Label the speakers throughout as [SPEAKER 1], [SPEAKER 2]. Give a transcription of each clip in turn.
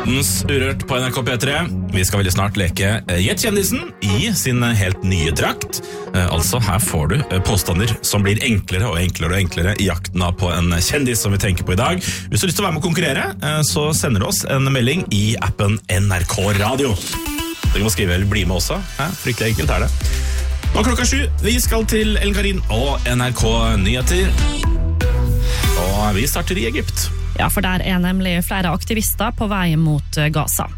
[SPEAKER 1] Mortens Urørt på NRK P3. Vi skal veldig snart leke Gjett kjendisen I sin helt nye drakt. Altså her får du påstander som blir enklere og enklere og enklere I jakten på en kjendis som vi tenker på I dag. Hvis du har lyst til å være med å konkurrere, så sender du oss en melding I appen NRK Radio. Du må skrive eller bli med også. Fryktelig enkelt det. Nå 7, vi skal til El Karin og NRK Nyheter. Og vi starter I Egypt.
[SPEAKER 2] Ja, for der nemlig flere aktivister på vei mot Gaza.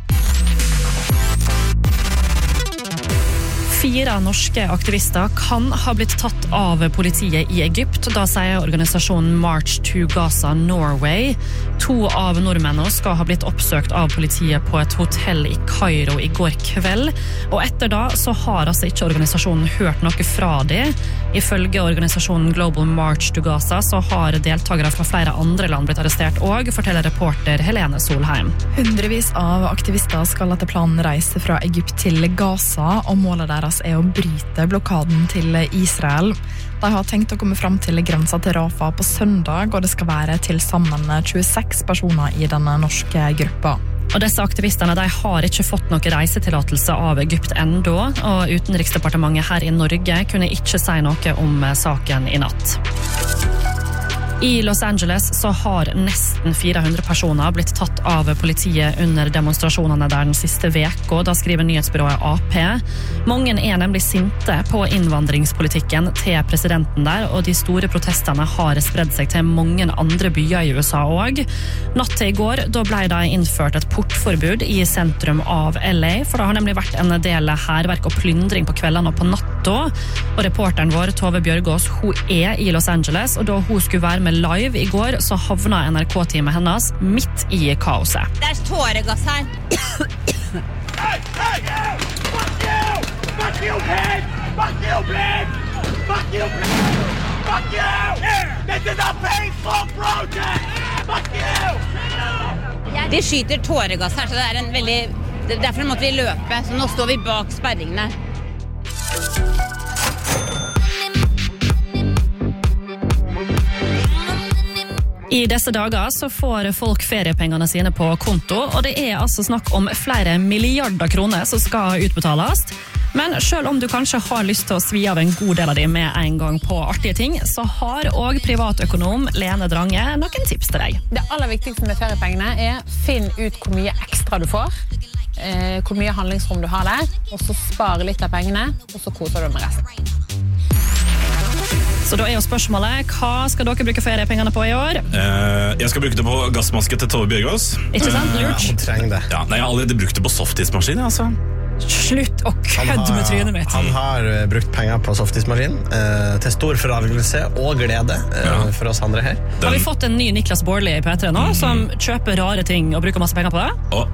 [SPEAKER 2] 4 norske aktivister kan ha blitt tatt av politiet I Egypt. Da sier organisasjonen March to Gaza Norway. 2 av nordmennene skal ha blitt oppsøkt av politiet på et hotell I Kairo I går kveld. Og etter da så har altså ikke organisasjonen hørt noe fra dem. Ifølge organisasjonen Global March to Gaza så har deltakere fra flere andre land blitt arrestert og, forteller reporter Helene Solheim.
[SPEAKER 3] Hundrevis av aktivister skal etter planen reise fra Egypt til Gaza, og målet deres å bryte blokaden til Israel. De har tenkt å komme fram til grensa til Rafah på søndag, og det skal være til sammen 26 personer I denne norske gruppa.
[SPEAKER 2] Og disse aktivistene de har ikke fått noen reisetillatelse av Egypt enda, og Utenriksdepartementet her I Norge kunne ikke si noe om saken I natt. I Los Angeles så har nesten 400 personer blitt tatt av politiet under demonstrasjonene der den siste veka, da skriver nyhetsbyrået AP. Mange nemlig sinte på innvandringspolitikken til presidenten der, og de store protestene har spredd seg til mange andre byer I USA også. Natt til I går, da ble det innført et portforbud I sentrum av LA, for det har nemlig vært en del hærverk og plyndring på kveldene og på natta, og reporteren vår, Tove Bjørgaas, hun I Los Angeles, og da hun skulle være med live I går, så havna NRK-teamet hennes midt I kaoset.
[SPEAKER 4] Det tåregass her.
[SPEAKER 5] Hey! Fuck you! Fuck you, kid! Fuck you, bitch! Fuck you, bitch! Fuck you! This is a peaceful protest! Fuck you!
[SPEAKER 4] De skyter tåregass her, så det en veldig... Derfor måtte vi løpe, så nå står vi bak sperringene.
[SPEAKER 2] I disse dager så får folk feriepengene sine på konto, og det altså snakk om flere milliarder kroner som skal utbetales. Men selv om du kanskje har lyst til å svi av en god del av dem med en gang på artige ting, så har også privatøkonom Lene Drange noen tips til deg.
[SPEAKER 6] Det aller viktigste med feriepengene finn ut hvor mye ekstra du får, hvor mye handlingsrom du har der, og så spare litt av pengene, og så koser du med resten.
[SPEAKER 2] Så da jo spørsmålet, hva skal dere bruke feriepengene på I år?
[SPEAKER 1] Jeg skal bruke det på gassmaske til Tove Bjørgaas.
[SPEAKER 2] Ikke sant, lurt?
[SPEAKER 7] Hun trenger det.
[SPEAKER 1] Ja, nei, jeg har allerede brukt det på softismaskin, altså.
[SPEAKER 2] Slutt å kødde med trynet mitt.
[SPEAKER 7] Han har brukt penger på softismaskin, til stor forargelse og glede for oss andre her.
[SPEAKER 2] Har vi fått en ny Niklas Bårdli I P3 nå, som kjøper rare ting og bruker masse penger på det?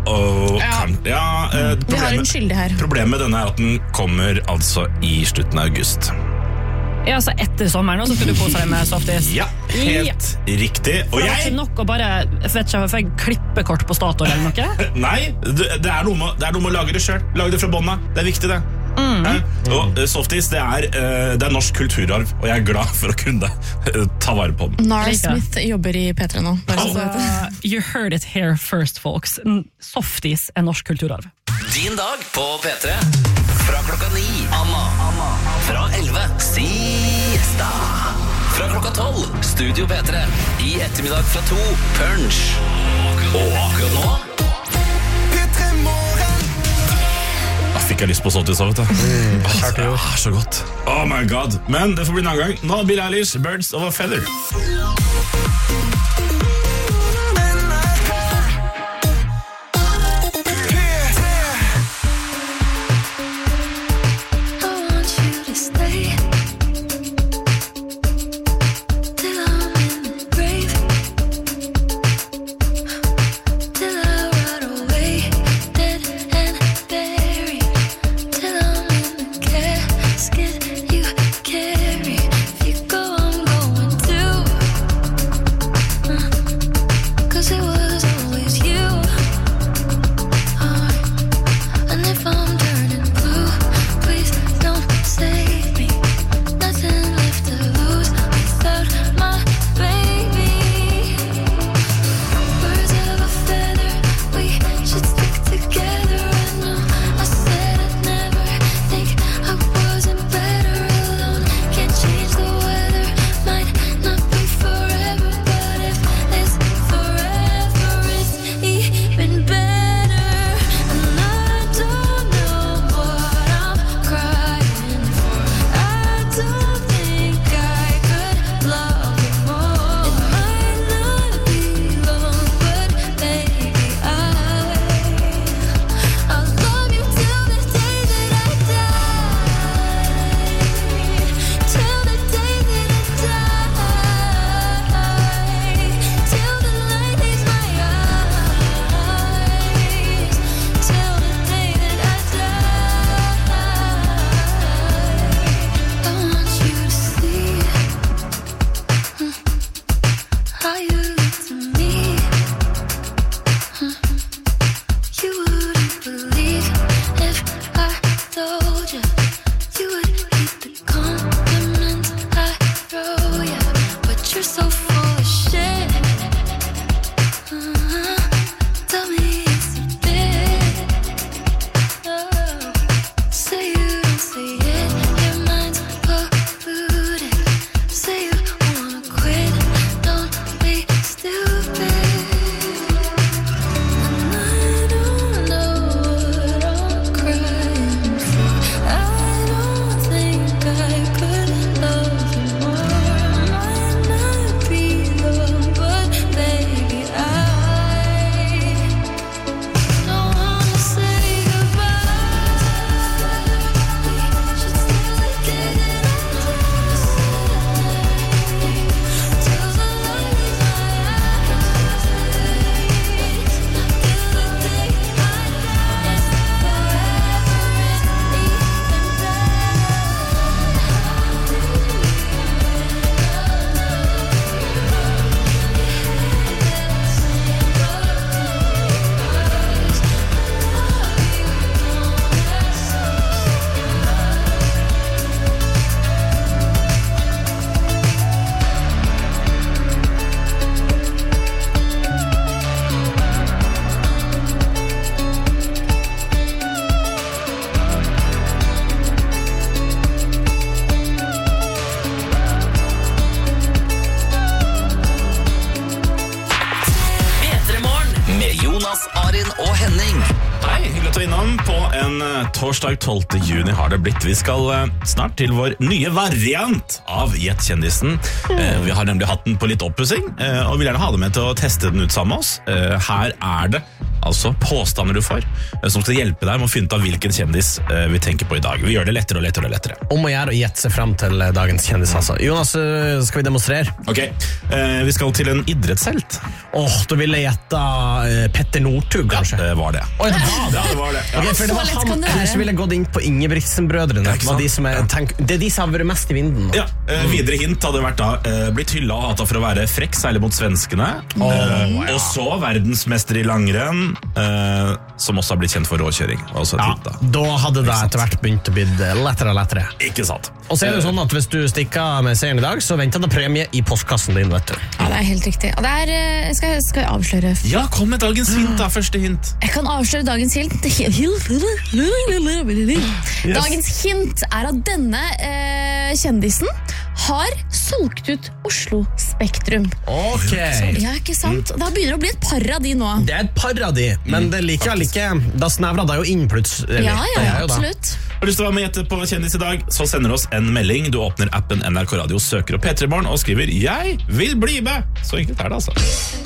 [SPEAKER 3] Vi har en skyldig her.
[SPEAKER 1] Problemet med denne at den kommer altså I slutten av august.
[SPEAKER 2] Ja, så etter sommeren nå så skal du kose deg med softis.
[SPEAKER 1] Ja, helt riktig. Og
[SPEAKER 2] jeg... Det nok å bare, jeg vet ikke, får jeg klippekort på Statoil eller noe?
[SPEAKER 1] Nei, det noe med å lage det selv. Lage det fra båndet. Det viktig det. Og softis, det norsk kulturarv, og jeg glad for å kunne ta vare på den.
[SPEAKER 3] Nara Smith jobber I P3 nå.
[SPEAKER 2] You heard it here first, folks. Softis norsk kulturarv.
[SPEAKER 8] Din dag på P3. Fra klokka 9, Anna. Fra 11, Siesta. Fra klokka 12, Studio P3. I ettermiddag fra 2, Punch. Og akkurat nå
[SPEAKER 5] P3 Morgen.
[SPEAKER 1] Da fikk jeg lyst på softis av, vet du. Det så godt. Oh my god. Men det får bli en annen gang. Nå Billie Eilish, Birds of a Feather.
[SPEAKER 8] Jonas, Arin og Henning.
[SPEAKER 1] Hei, hyggelig å ta innom på en torsdag 12. juni har det blitt. Vi skal snart til vår nye variant av Gjett kjendisen. Vi har nemlig hatt den på litt oppussing, og vil gjerne ha det med til å teste den ut sammen med oss. Her er det altså påstander du får, som skal hjelpe deg med å finne ut av hvilken kjendis vi tenker på i dag. Vi gjør det lettere og lettere og lettere.
[SPEAKER 7] Om å gjøre å gjette seg frem til dagens kjendis, altså. Jonas, skal vi demonstrere?
[SPEAKER 1] Ok, vi skal til en idrettshelt.
[SPEAKER 7] Da vil jeg gjette Petter Northug, kanskje?
[SPEAKER 1] Ja, det var det.
[SPEAKER 7] Oi,
[SPEAKER 1] Ja, det var det. Ja.
[SPEAKER 7] Okay, for det var
[SPEAKER 3] Så lett kan
[SPEAKER 7] han,
[SPEAKER 3] det være.
[SPEAKER 7] ellers ville jeg gått inn på Ingebrigtsen-brødrene.
[SPEAKER 1] Ja, ikke sant?
[SPEAKER 7] Det er de som har vært mest i vinden.
[SPEAKER 1] Ja, videre hint hadde vært da blitt hylla og hatt for å være frekk, særlig mot svenskene. Og så verdensmester i langrenn, som også har blitt kjent for råkjøring. Også et hint,
[SPEAKER 7] Da hadde det etter hvert begynt å bli lettere og lettere.
[SPEAKER 1] Ikke sant?
[SPEAKER 7] Og så er det jo sånn at hvis du stikker med seieren i dag, så venter det premie i postkassen din, vet du.
[SPEAKER 9] Ja, det er helt riktig. Og det er, skal jeg avsløre?
[SPEAKER 1] Ja, kom med dagens hint da, første hint.
[SPEAKER 9] Jeg kan avsløre dagens hint. Dagens hint er at denne kjendisen har solgt ut Oslo Spektrum.
[SPEAKER 7] Ok.
[SPEAKER 9] Ja, ikke sant? Da begynner det å bli et par av de nå.
[SPEAKER 7] Det er et par av de, men det er likevel ikke. Da snevrer det jo inn plutselig.
[SPEAKER 9] Ja,
[SPEAKER 7] Det er jo da.
[SPEAKER 9] absolutt.
[SPEAKER 1] Har du lyst til å være med gjette på kjendis i dag, så sender oss en melding. Du åpner appen NRK Radio, søker opp P3morgen og skriver «Jeg vil bli med». Så enkelt er det, altså.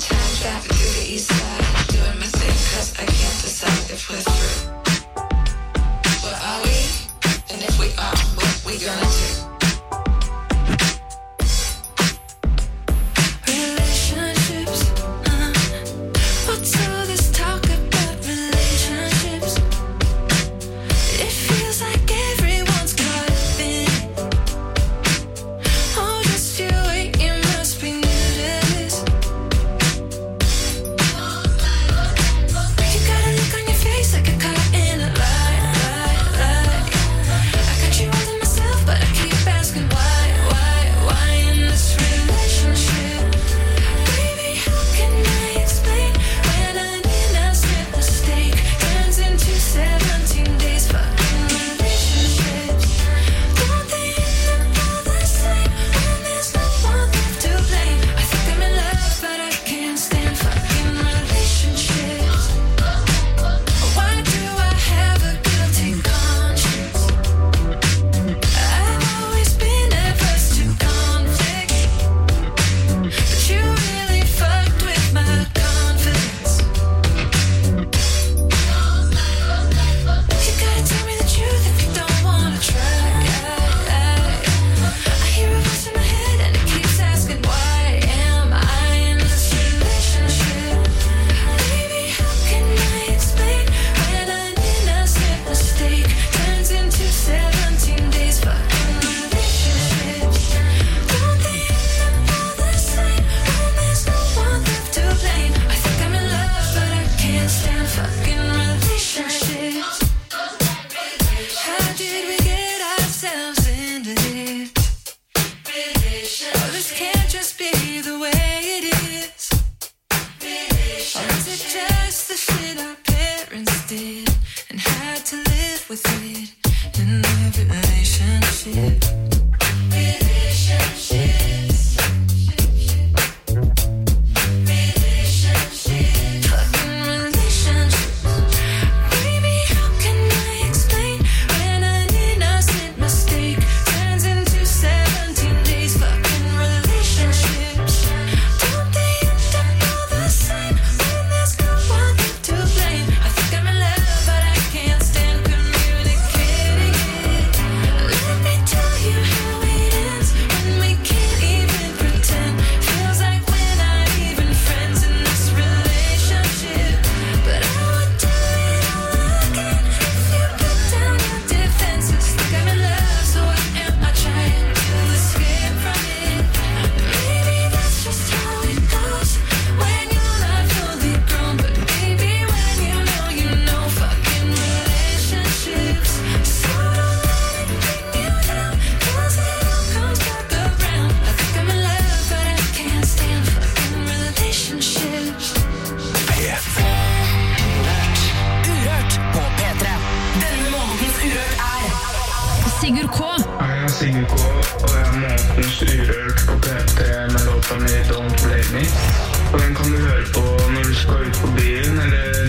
[SPEAKER 9] Sigurd K.
[SPEAKER 10] Jeg er Sigurd K, og jeg er månedens Urørt på P3 med låta mi Don't Blame Me. Og den kan du høre på når du skal ut på byen, eller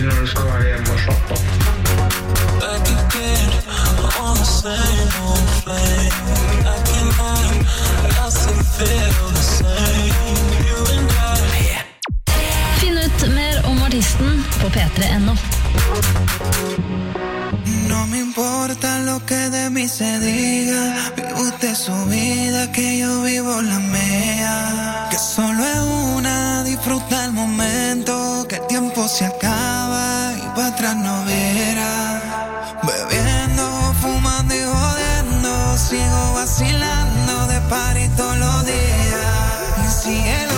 [SPEAKER 11] p3.no.
[SPEAKER 12] No me importa lo que de mí se diga, vive usted su vida, que yo vivo la mía. Que solo es una, disfruta el momento, que el tiempo se acaba y para atrás no verá. Bebiendo, fumando y jodiendo, sigo vacilando de party todos los días. Y cielo.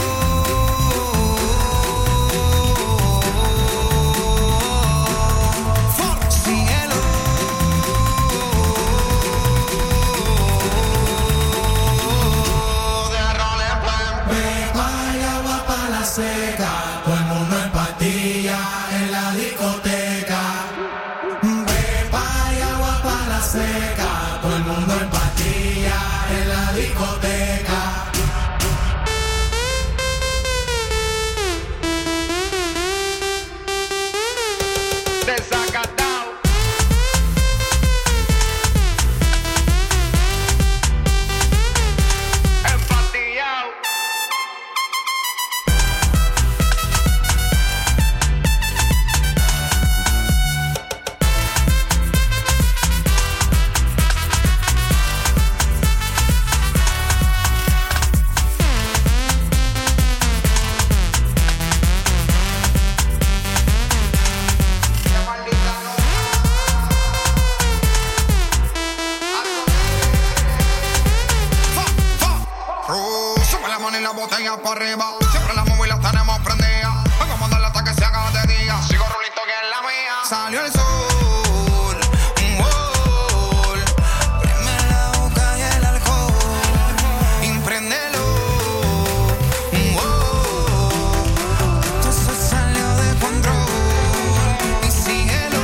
[SPEAKER 5] Seca, todo el mundo en patilla en la discoteca. Pepa y agua para la seca, todo el mundo en patilla en la discoteca. Desacatado. Empatillado. Para arriba, siempre las móviles las tenemos prendidas. Vengo a mandarle hasta que se haga de día. Sigo rulito que es la mía. Salió el sol, prime la boca y el alcohol, impréndelo. Esto se salió de control y síguelo.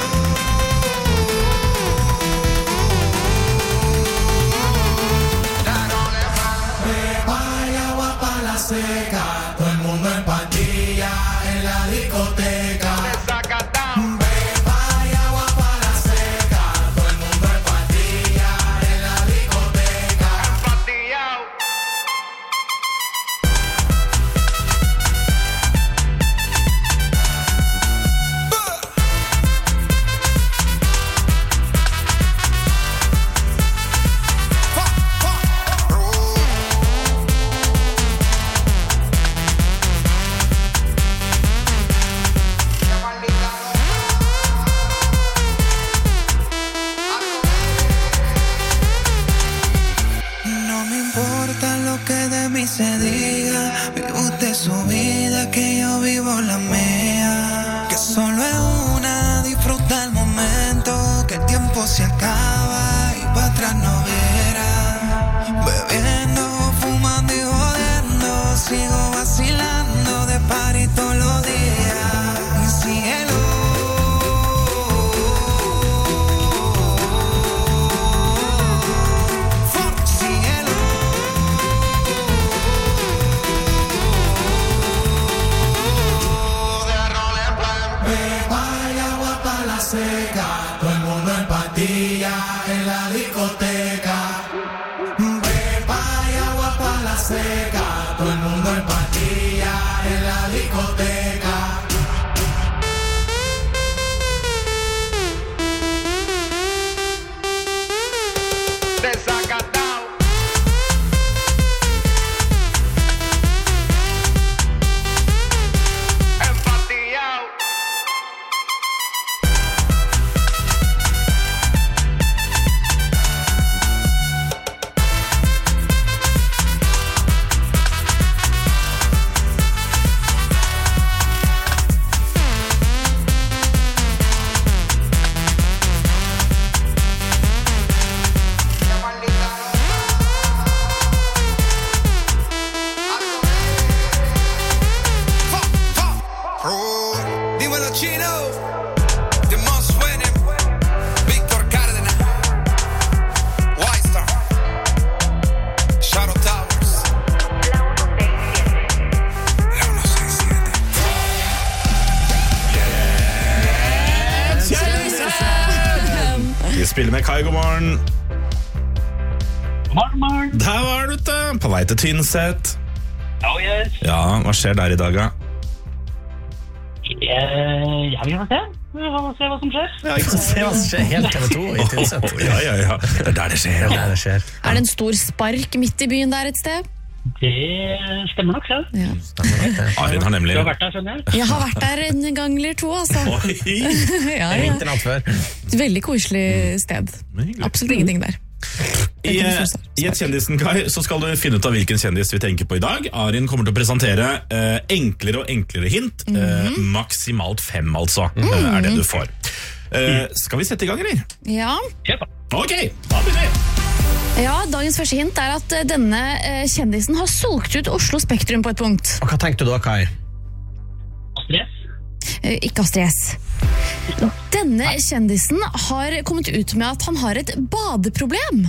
[SPEAKER 5] Seca, todo el mundo en patilla en la discoteca. Beba y agua para la seca, todo el mundo en patilla en la discoteca. Empatillado. Se diga, vive usted su vida, que yo vivo la mía. Que solo es una, disfruta el momento, que el tiempo se acaba y para atrás no verá. Bebiendo, fumando y jodiendo, sigo vacilando de party todos los días. Y cielo. Seca, todo el mundo en patilla en la discoteca. Pepa y agua para la seca, todo el mundo en patilla en la discoteca. Desacatado.
[SPEAKER 1] Vi spiller med Kai, god morgen.
[SPEAKER 13] Morgen.
[SPEAKER 1] Der var du ute, på vei til Tynset.
[SPEAKER 13] Oh yes.
[SPEAKER 1] Ja, hva skjer der i dag, da?
[SPEAKER 11] Ja, vi får se. Vi får se hva som skjer.
[SPEAKER 7] Ja, vi får se hva som skjer helt TV2 I Tynset.
[SPEAKER 1] Ja. Det der det skjer.
[SPEAKER 7] Det der det skjer.
[SPEAKER 9] Er det en stor spark midt I byen der et sted?
[SPEAKER 11] Det stemmer nok, selv.
[SPEAKER 9] Ja.
[SPEAKER 1] Arin har nemlig...
[SPEAKER 11] Du har vært der, skjønner jeg.
[SPEAKER 9] Jeg har vært der en gang eller to, altså.
[SPEAKER 7] Jeg ringte natt før.
[SPEAKER 9] Veldig koselig sted. Absolutt ingenting der.
[SPEAKER 1] I et kjendisen, Kai, så skal du finne ut av hvilken kjendis vi tenker på I dag. Arin kommer til å presentere enklere og enklere hint. Maksimalt 5, altså, er det du får. Skal vi sette I gang, eller?
[SPEAKER 9] Ja.
[SPEAKER 1] Ok, da begynner vi.
[SPEAKER 9] Ja, dagens første hint er at denne kjendisen har solgt ut Oslo Spektrum på et punkt.
[SPEAKER 7] Og hva tenkte du da, Kai?
[SPEAKER 11] Astrid S.
[SPEAKER 9] Ikke Astrid S. Denne kjendisen har kommet ut med at han har et badeproblem.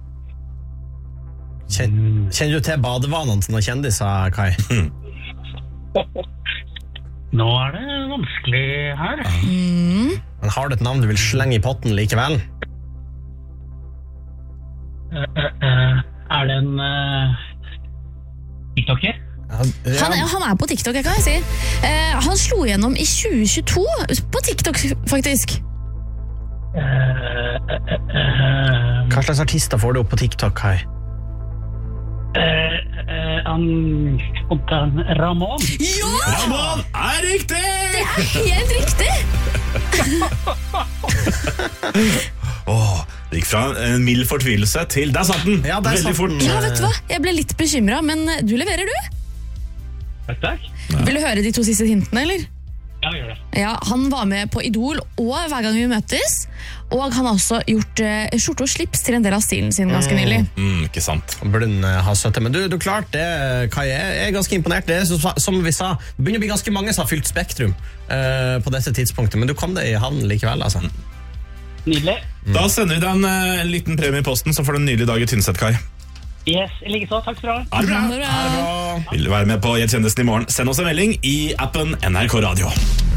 [SPEAKER 7] Kjenner du til badevanene til noen kjendiser, Kai?
[SPEAKER 11] Nå er det vanskelig her.
[SPEAKER 7] Men har du et navn du vil slenge I potten likevel?
[SPEAKER 11] Er det en TikToker?
[SPEAKER 9] Han på TikTok, kan jeg si. Han slo gjennom I 2022 på TikTok, faktisk.
[SPEAKER 7] Hva slags artister får du opp på TikTok, Kai?
[SPEAKER 11] Ramon.
[SPEAKER 9] Ja!
[SPEAKER 1] Ramon riktig!
[SPEAKER 9] Det helt riktig!
[SPEAKER 1] Det gikk fra en mild fortvilelse til der satt den.
[SPEAKER 7] Ja, der
[SPEAKER 1] veldig
[SPEAKER 7] satt
[SPEAKER 1] fort.
[SPEAKER 7] den.
[SPEAKER 9] Ja, vet du hva? Jeg ble litt bekymret, men du leverer, du.
[SPEAKER 11] Takk.
[SPEAKER 9] Vil du høre de 2 siste hintene, eller?
[SPEAKER 11] Ja, gjør det.
[SPEAKER 9] Ja, han var med på Idol og Hver gang vi møtes, og han har også gjort skjorte og slips til en del av stilen sin ganske nylig.
[SPEAKER 1] Ikke sant.
[SPEAKER 7] Burde den ha søtte, men du klart det, Kai, jeg er ganske imponert. Det som vi sa, det begynner å bli ganske mange som har fylt Spektrum på dette tidspunktet, men du kom det I havn likevel, altså.
[SPEAKER 11] Nydelig.
[SPEAKER 1] Da sender vi deg en liten premie I posten, så får du en nydelig dag I Tynset, Kai.
[SPEAKER 11] Yes, like så. Takk skal du ha.
[SPEAKER 1] Ha det bra. Vil du være med på Gjett kjendisen I morgen? Send oss en melding I appen NRK Radio.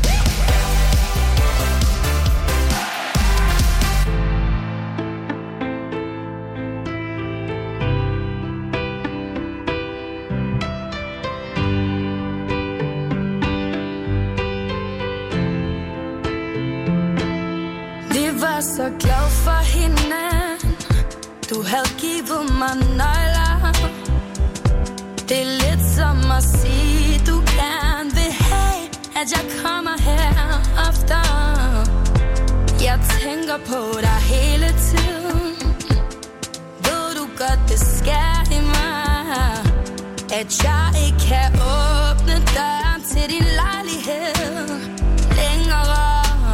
[SPEAKER 13] Vi var så glad for hende. Du havde givet mig nøgler. Det lidt som at sige, du gerne vil have, at jeg kommer her ofte. Jeg tænker på dig hele tiden. Ved du godt, det sker I mig, at jeg ikke kan åbne døren til din lejlighed længere.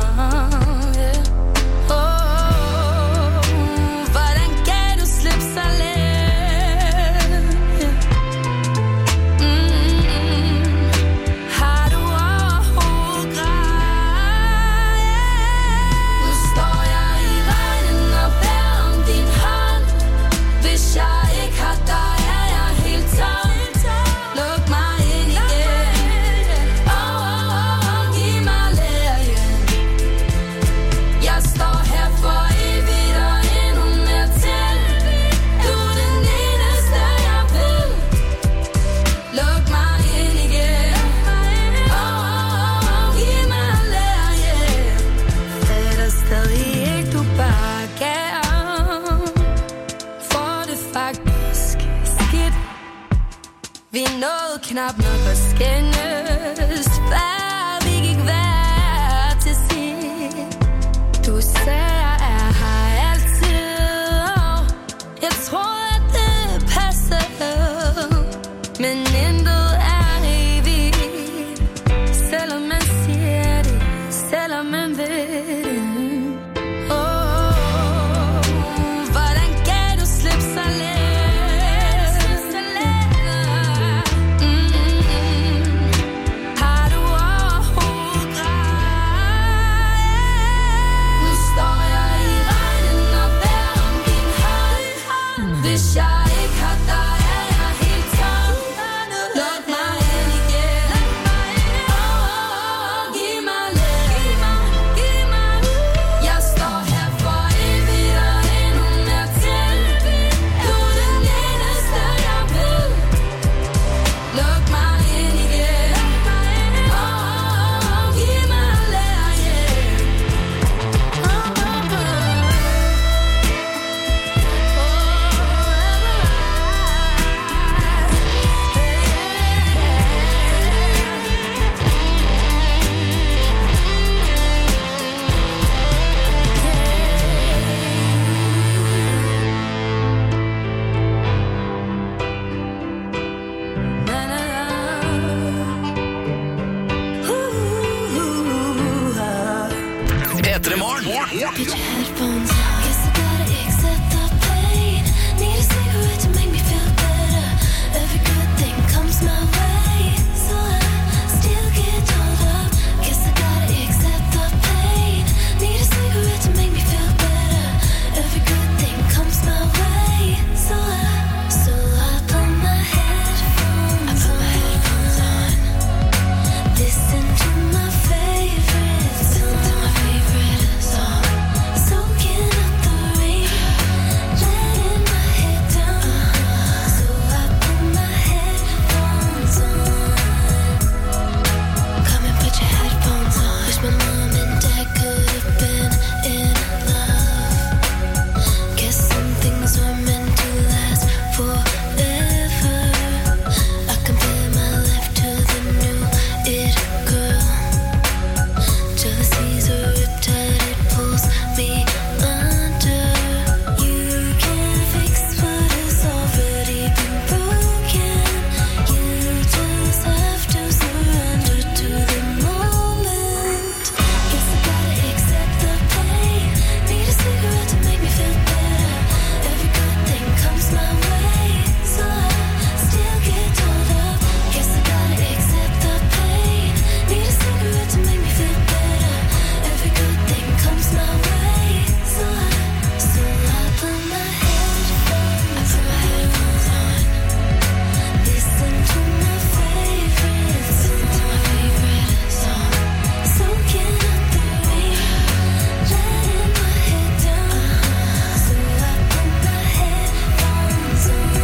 [SPEAKER 13] Knap nok at skændes, før vi gik hver til sin. Du sagde, jeg her altid, og jeg tror, at det passer. Men intet evigt, selvom man siger det, selvom man ved det. Hvordan kan du slippe så let? Giv mig Put your headphones on. Guess I gotta accept the pain. Need a cigarette to make me feel better. Every good thing comes my way, so I still get told up. Guess I gotta accept the pain. Need a cigarette to make me feel better. Every good thing comes my way, so I put my headphones on. Listen to my favorite song. Soaking up the rain, letting my head down. So I put my headphones on. Come and put your headphones on. Wish my mom and dad could have been in love. Guess some things were meant to last forever. I compare my life to the new it girl. Jealousy's a riptide, it pulls me under. You can't fix what has already been broken. You just have to surrender to the moment. Guess I gotta accept the pain. Need a cigarette to make me feel better. Every good thing comes my way, so I still get told up. Guess I gotta accept the pain. Need a cigarette to make me feel better. Every good thing comes my way, so I put my headphones on. Listen to my favorite song. Soaking up the rain, letting my head down. So I put my headphones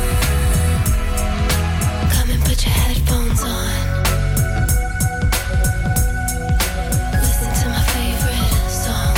[SPEAKER 13] on. Come and put your headphones on. Listen to my favorite song.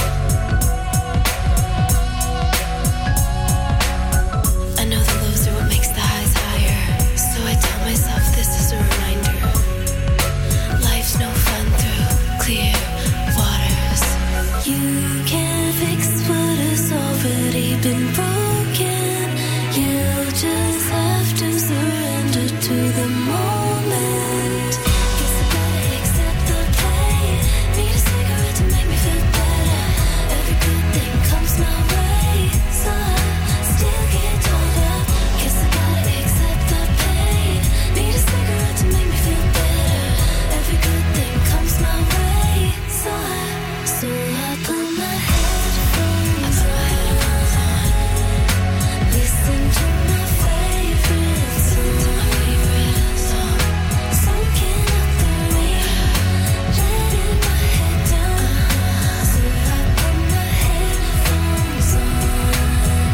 [SPEAKER 13] I know the lows are what makes the highs higher, so I tell myself this is a reminder. Life's no fun through clear waters. You can't fix what has already been broken. You just have to surrender to the moment. Guess I gotta accept the pain. Need a cigarette to make me feel better. Every good thing comes my way, so I still get told up. Guess I gotta accept the pain. Need a cigarette to make me feel better. Every good thing comes my way, so I put my headphones on. Listen to my favorite song. Soaking up the rain, letting my head down. So I put my headphones on.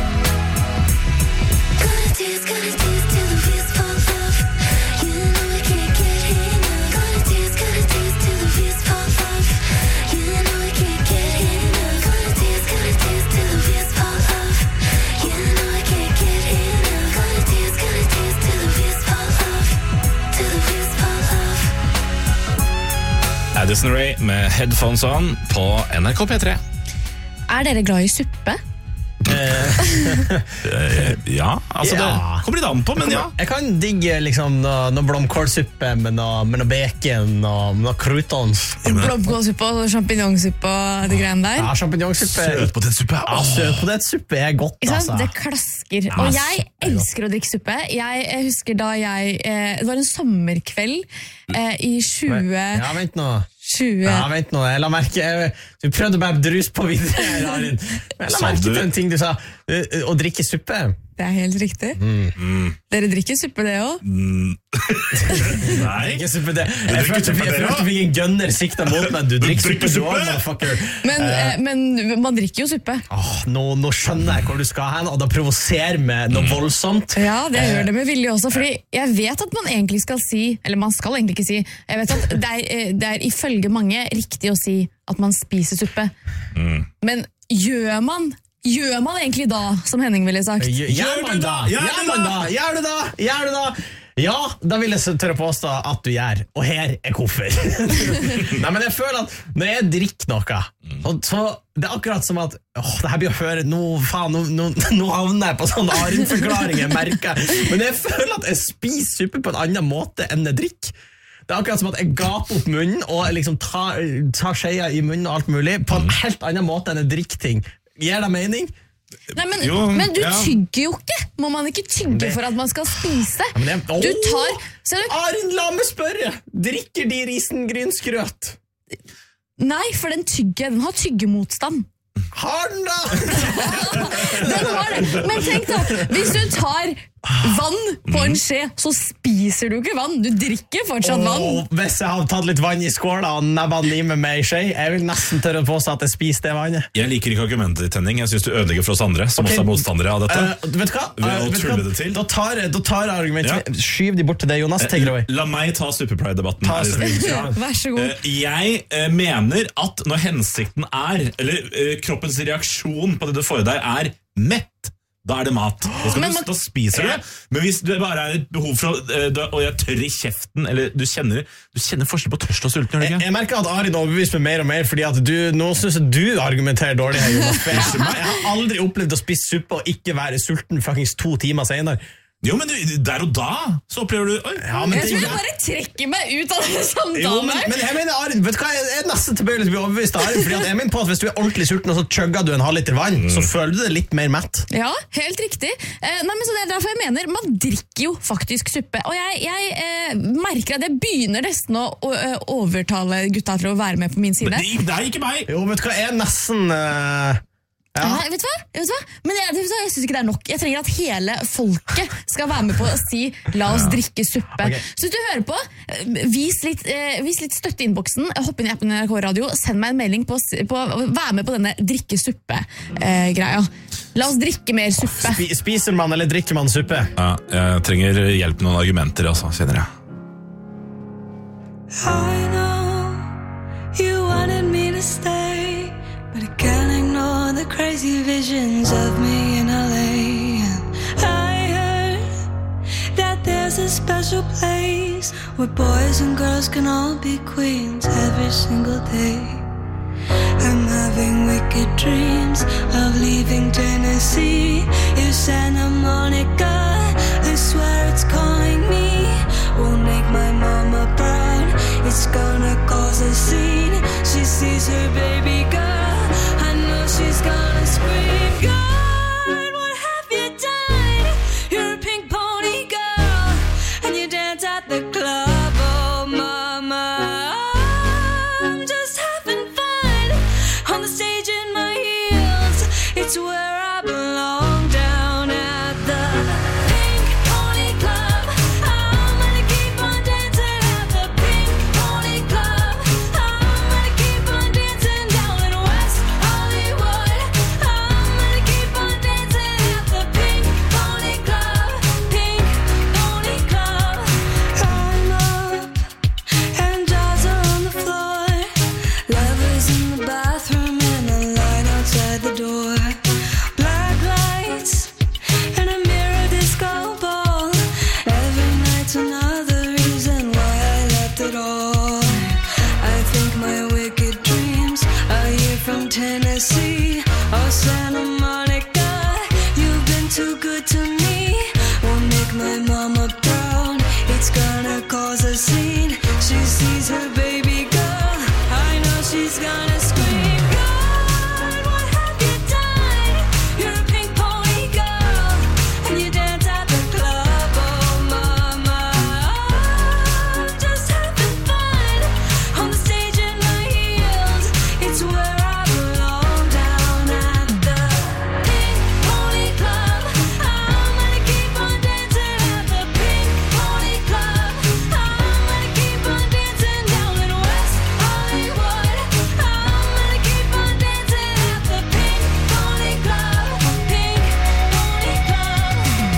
[SPEAKER 13] Gonna dance till the wheels fall off. You know I can't get enough. Gonna dance till the wheels fall off. You know I can't get enough. Gonna dance till the wheels fall off. You know I can't get enough. Gonna dance till the wheels fall off. Till the wheels fall off.
[SPEAKER 1] Addison Rae med Headphones On på NRK P3.
[SPEAKER 9] Er dere glad i suppe?
[SPEAKER 1] Ja, altså
[SPEAKER 7] Ja.
[SPEAKER 1] det kommer litt an på, men ja.
[SPEAKER 7] Jeg kan digge liksom noe blomkålsuppe med noe bacon og noe croutons.
[SPEAKER 3] Blomkålsuppe og sjampinjongsuppe og de greiene der.
[SPEAKER 7] Ja, champinjonsuppe.
[SPEAKER 1] Søtpotetsuppe.
[SPEAKER 7] Ja, søtpotetsuppe er godt,
[SPEAKER 3] Ikke sant?
[SPEAKER 7] altså.
[SPEAKER 3] Det klasker.
[SPEAKER 7] Ja,
[SPEAKER 3] Og
[SPEAKER 7] det
[SPEAKER 3] jeg
[SPEAKER 7] er
[SPEAKER 3] elsker å drikke suppe. Jeg husker da det var en sommerkveld i 20...
[SPEAKER 7] Ja, vent nå.
[SPEAKER 3] 20.
[SPEAKER 7] Ja, vent nå, jeg la merke Du prøvde bare å druse på videre Arin. Jeg la merke til en ting du sa Å drikke suppe.
[SPEAKER 3] Det er helt riktig. Dere drikker suppe det også?
[SPEAKER 1] Nei,
[SPEAKER 7] ikke suppe det. Jeg følte du fikk en gunner sikta mot meg. Du drikker suppe du også, motherfucker.
[SPEAKER 3] Men man drikker jo suppe.
[SPEAKER 7] Nå skjønner jeg hvor du skal hen, og da provoserer med noe voldsomt.
[SPEAKER 3] Ja, det gjør det med vilje også, fordi jeg vet at man egentlig skal si, eller man skal egentlig ikke si, jeg vet at det er ifølge mange riktig å si at man spiser suppe. Men gjør man egentlig da, som Henning ville sagt?
[SPEAKER 7] Gjør man da? Gjør du da? Ja, da vil jeg tørre påstå at du gjør, og her er hvorfor. Nei, men jeg føler at når jeg drikker noe, så det er akkurat som at det her blir å høre, nå havner jeg på sånne Arin-forklaringer, jeg merker. Men jeg føler at jeg spiser suppe på en annen måte enn jeg drikker. Det akkurat som at jeg gaper opp munnen og liksom tar skeia i munnen og alt mulig på en helt annen måte enn jeg drikker ting. Gir det mening?
[SPEAKER 9] Nei, men du tygger jo ikke. Må man ikke tygge for at man skal spise? Du tar
[SPEAKER 7] Arin, la meg spørre. Drikker de risengrynsgrøt?
[SPEAKER 9] Nei, for den har tyggemotstand.
[SPEAKER 7] Har den da?
[SPEAKER 9] Den har det. Men tenk da, hvis du tar vann på en skje, så spiser du ikke vann. Du drikker fortsatt vann.
[SPEAKER 7] Hvis jeg har tatt litt vann i skåla og nebba den i med meg i skje, jeg vil nesten tørre på seg at jeg spiser det vannet.
[SPEAKER 1] Jeg liker ikke argumentet ditt, Henning. Jeg synes du ødelegger for oss andre, som også er motstandere av dette.
[SPEAKER 7] Vet du hva?
[SPEAKER 1] Ved å tulle det til.
[SPEAKER 7] Da tar jeg argumentet. Skyv de bort til deg, Jonas.
[SPEAKER 1] La meg ta Superpride-debatten.
[SPEAKER 9] Vær så god.
[SPEAKER 1] Jeg mener at når hensikten eller kroppens reaksjon på det du får i deg er mett, da er det mat. Da spiser du det. Men hvis det bare er et behov for og jeg tørr i kjeften, eller du kjenner forskjell på tørst og sulten.
[SPEAKER 7] Jeg merker at Arin overbeviser meg mer og mer, fordi at nå synes jeg du argumenterer dårlig her, Jonas. Jeg har aldri opplevd å spise suppe og ikke være sulten faktisk 2 timer senere.
[SPEAKER 1] Jo, men der og da så opplever du
[SPEAKER 9] jeg tror jeg bare trekker meg ut av den samtalen.
[SPEAKER 7] Men jeg mener, Arin, vet du hva, jeg er nesten tilbøyelig til å bli overbevist av Arin, fordi at jeg mener på at hvis du er ordentlig sulten og så chugger du en halvliter vann, så føler du det litt mer mett.
[SPEAKER 9] Ja, helt riktig. Nei, men så det er derfor jeg mener, man drikker jo faktisk suppe, og jeg merker at jeg begynner nesten å overtale gutta til å være med på min side.
[SPEAKER 1] Men det er ikke meg.
[SPEAKER 7] Jo, vet du hva, jeg er nesten...
[SPEAKER 9] Vet du hva? Men jeg synes ikke det er nok. Jeg trenger at hele folket skal være med på å si la oss drikke suppe. Så hvis du hører på, vis litt støtte i innboksen, hopp inn i appen NRK Radio, send meg en melding på vær med på denne drikke suppe-greia. La oss drikke mer suppe.
[SPEAKER 7] Spiser man eller drikker man suppe?
[SPEAKER 1] Ja, jeg trenger hjelp med noen argumenter altså, kjenner jeg.
[SPEAKER 13] I know you wanted me to stay, but I can't ignore the crazy visions of me in LA. And I heard that there's a special place where boys and girls can all be queens every single day. I'm having wicked dreams of leaving Tennessee. If Santa Monica, I swear it's calling me. Won't make my mama proud. It's gonna cause a scene. She sees her baby girl. I know she's gonna scream. God, what have you done? You're a pink pony girl, and you dance at the club. Oh, mama, I'm just having fun on the stage in my heels. It's where I belong, down at the Pink Pony Club. I'm gonna keep on dancing at the Pink Pony Club. I'm gonna keep on dancing down in West Hollywood. I'm gonna keep on dancing at the Pink Pony Club. Pink Pony Club. I'm up and jaws are on the floor. Lovers in the bathroom and a line outside the door. Black lights and a mirror disco ball. Every night's another reason why I left it all. I think my wicked dreams are here from Tennessee or Santa Monica. You've been too good to me. Won't make my mama proud. It's gonna cause a scene. She sees her baby girl. I know she's gonna scream. God, what have you done? You're a pink pony girl, and you dance at the club. Oh, mama, I'm just having fun on the stage in my heels. It's where I belong, down at the Pink Pony Club. I'm gonna keep on dancing at the Pink Pony Club. I'm gonna keep on dancing down in West Hollywood. I'm gonna keep on dancing at the Pink Pony Club. Pink Pony Club.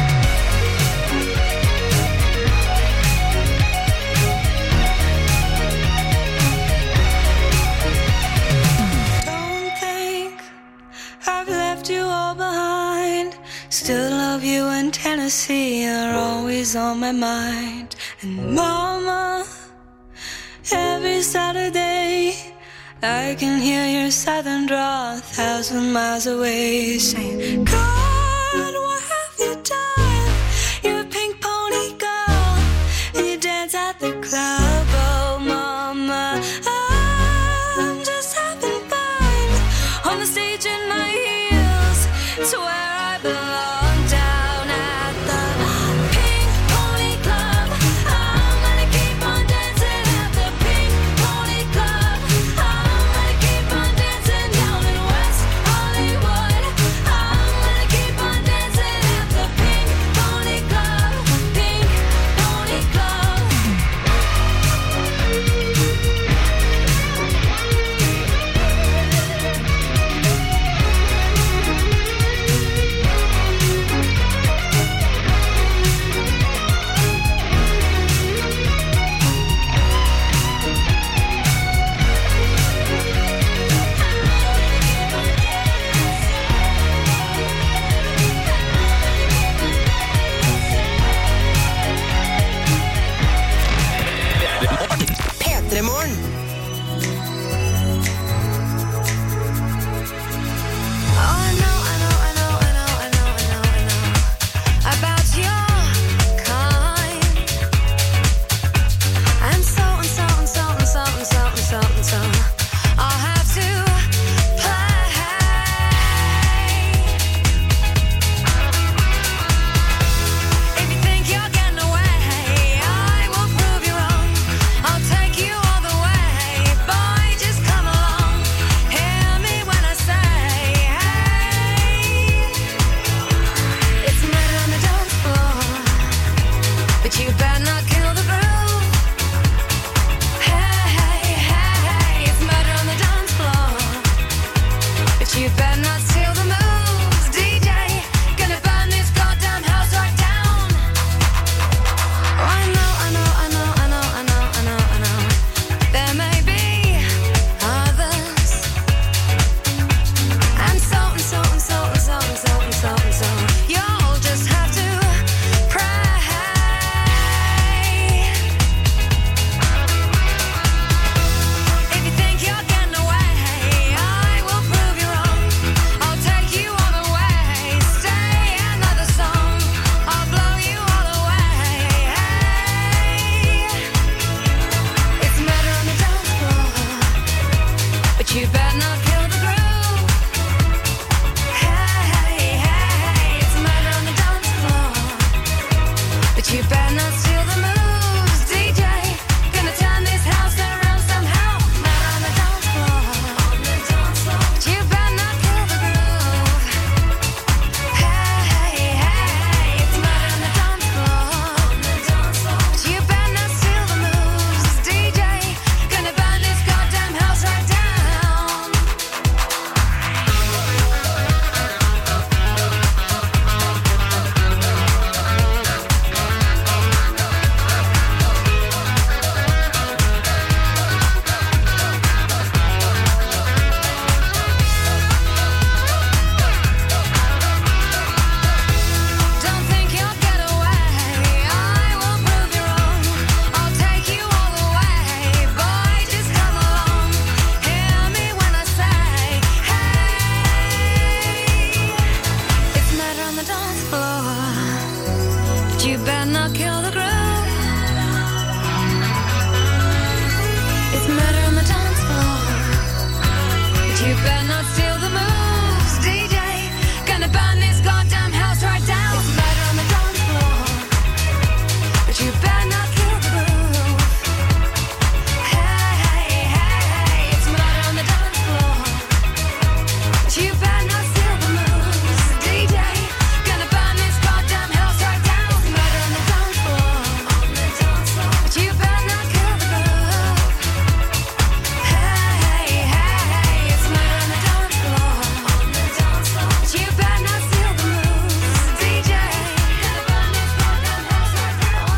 [SPEAKER 13] Don't think I've left you all behind. Still love you in Tennessee. You're always on my mind. And mama, every Saturday I can hear your southern drawl 1,000 miles away, saying, God, what have you done? You're a pink pony girl, and you dance at the club. better not kill the groove. Hey, it's murder on the dance floor. But you better not steal the moves, DJ. Gonna turn this house around somehow. Murder on the dance floor. But you better not kill the groove. Hey, it's murder on the dance floor. But you better not steal the moves, DJ. Gonna burn this goddamn house right down. Don't think you'll get away. I will prove you wrong. I'll take you all the way. Boy, just come along. Hear me when I say, hey, it's murder on the dance floor. But you better not kill the groove. It's murder on the dance floor. But you better not steal the moves, DJ. Gonna burn this goddamn house right down. It's murder on the dance floor. But you better not kill the groove. Hey, it's murder on the dance floor. But you better not steal the moves, DJ. Gonna burn this goddamn house right down. It's murder on the dance floor. But you better not kill the groove. Hey, it's murder on the dance floor. But you better not steal the moves, DJ. Gonna burn this goddamn house right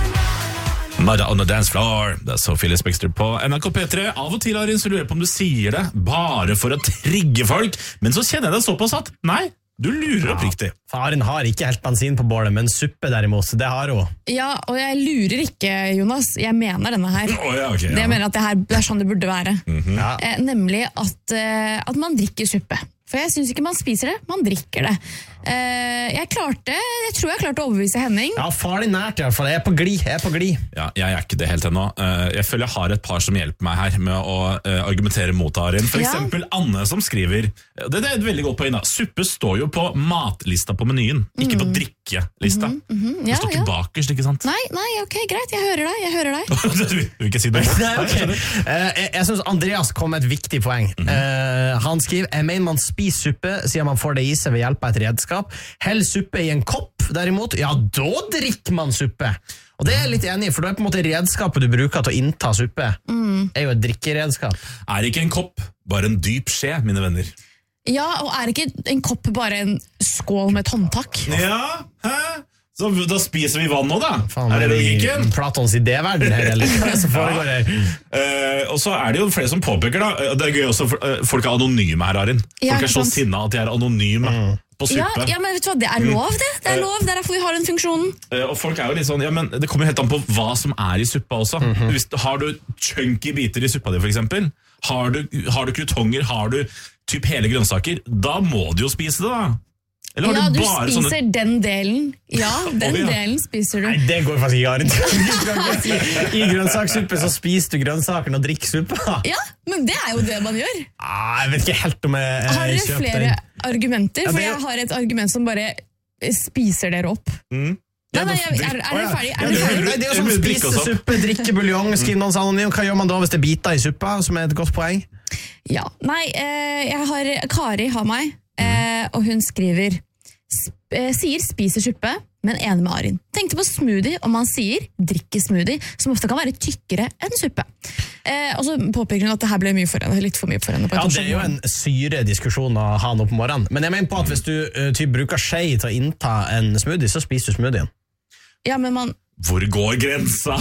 [SPEAKER 13] down.
[SPEAKER 1] Murder on the dance floor. Det Sophie Ellis Bextor på NRK P3. Av og til, Arin, så lurer jeg på om du sier det bare for å trigge folk, men så kjenner jeg deg såpass at nei, du lurer oppriktig.
[SPEAKER 7] For Arin har ikke helt bensin på bålet, men suppe derimot, det har hun.
[SPEAKER 9] Ja, og jeg lurer ikke, Jonas. Jeg mener denne her.
[SPEAKER 1] Ok,
[SPEAKER 9] Det jeg mener at det er sånn det burde være.
[SPEAKER 7] Ja.
[SPEAKER 9] Nemlig at man drikker suppe. For jeg synes ikke man spiser det, man drikker det. Jeg tror jeg klarte å overbevise Henning.
[SPEAKER 7] Ja, farlig nært i hvert fall. Jeg er på glid.
[SPEAKER 1] Ja, jeg er ikke det helt ennå. Jeg føler jeg har et par som hjelper meg her med å argumentere mot Arin. For eksempel Anne som skriver, det er et veldig godt poeng da, suppe står jo på matlista på menyen, ikke på drikkelista. Det står ikke bakerst, ikke sant?
[SPEAKER 9] Nei, ok, greit, jeg hører deg.
[SPEAKER 1] Du vil ikke si det?
[SPEAKER 7] Nei, okay. Jeg synes Andreas kom med et viktig poeng. Han skriver, jeg mener man spiser suppe siden man får det i seg ved hjelp av et redskap. Hell suppe i en kopp, derimot, ja, da drikker man suppe. Og det er jeg litt enig i, for da er på en måte redskapet du bruker til å innta suppe, er jo et drikkeredskap.
[SPEAKER 1] Er ikke en kopp bare en dyp skje, mine venner?
[SPEAKER 9] Ja, og er ikke en kopp bare en skål med et håndtak?
[SPEAKER 1] Ja, hæ? Så da spiser vi vann nå da.
[SPEAKER 7] Faen,
[SPEAKER 1] er det logikken?
[SPEAKER 7] Platons idéverden her, eller hva som foregår her?
[SPEAKER 1] Og så er det jo flere som påpeker da, det er gøy også, folk er anonyme her, Arin. Folk er så sinna at de er anonyme på suppe.
[SPEAKER 9] Ja, men vet du hva, det er lov det. Det er lov, det er derfor vi har den funksjonen.
[SPEAKER 1] Og folk er jo litt sånn, ja, men det kommer helt an på hva som er i suppa også. Har du chunky biter i suppa di for eksempel, har du krutonger, har du typ hele grønnsaker, da må du jo spise det da. Eller har
[SPEAKER 9] du
[SPEAKER 1] bare
[SPEAKER 9] spiser
[SPEAKER 1] sånne...
[SPEAKER 9] den delen. Ja, den delen spiser du.
[SPEAKER 7] Nei, det går faktisk ikke, Arin. I grønnsakssuppe så spiser du grønnsakene og drikker suppa.
[SPEAKER 9] Ja, men det er jo det man gjør.
[SPEAKER 7] Jeg vet ikke helt om jeg
[SPEAKER 9] har dere
[SPEAKER 7] kjøper
[SPEAKER 9] flere
[SPEAKER 7] den.
[SPEAKER 9] argumenter? For jeg har et argument som bare spiser dere opp.
[SPEAKER 7] Mm.
[SPEAKER 9] Er dere ferdig?
[SPEAKER 7] Det er jo sånn spise suppe, drikke buljong, skrive noen sånn. Hva gjør man da hvis det biter i suppa, som er et godt poeng?
[SPEAKER 9] Ja, nei, Kari har meg, og hun skriver sier spiser suppe, men enig med Arin. Tenkte på smoothie, og man sier drikke smoothie, som ofte kan være tykkere enn suppe. Og så påpeker hun at det her ble mye for henne, litt for mye for henne. På
[SPEAKER 7] ja, det er jo en syrediskusjon å ha nå på morgenen. Men jeg mener på at hvis du bruker skje til å innta en smoothie, så spiser du smoothien.
[SPEAKER 9] Ja, men man...
[SPEAKER 1] Hvor går grensa?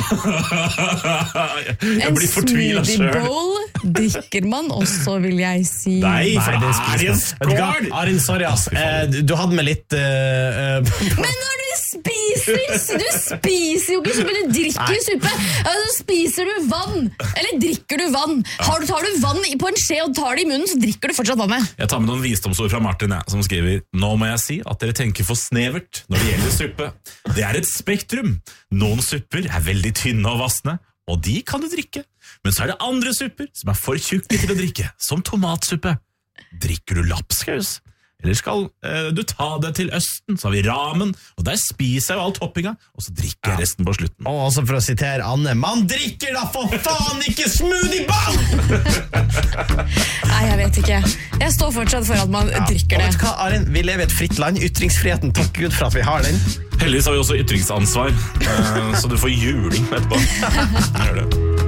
[SPEAKER 1] Jeg blir fortvilet selv.
[SPEAKER 9] En smoothie bowl drikker man også, vil jeg si.
[SPEAKER 1] Nei, for det er en skål!
[SPEAKER 7] Arin, sorry ass. Du hadde med litt...
[SPEAKER 9] Men når du spiser jo ikke suppe, du drikker suppe. Altså, spiser du vann, eller drikker du vann? Tar du vann på en skje og tar det i munnen, så drikker du fortsatt vannet.
[SPEAKER 1] Jeg tar med noen visdomsord fra Martin, som skriver: nå må jeg si at dere tenker for snevert når det gjelder suppe. Det er et spektrum. Noen supper er veldig tynne og vassende, og de kan du drikke. Men så det andre supper som for tjukke til å drikke, som tomatsuppe. Drikker du lapskaus? Eller skal du ta det til Østen, så har vi ramen, og der spiser jeg jo all toppinga, og så drikker jeg resten på slutten.
[SPEAKER 7] Og også for å sitere Anne, man drikker da for faen ikke smoothieball!
[SPEAKER 9] Nei, jeg vet ikke. Jeg står fortsatt for at man drikker det.
[SPEAKER 7] Og vet du hva, Arin? Vi lever i et fritt land. Ytringsfriheten, takk Gud for at vi har den.
[SPEAKER 1] Heldigvis har vi også ytringsansvar, så du får juling etterpå. Gjør det.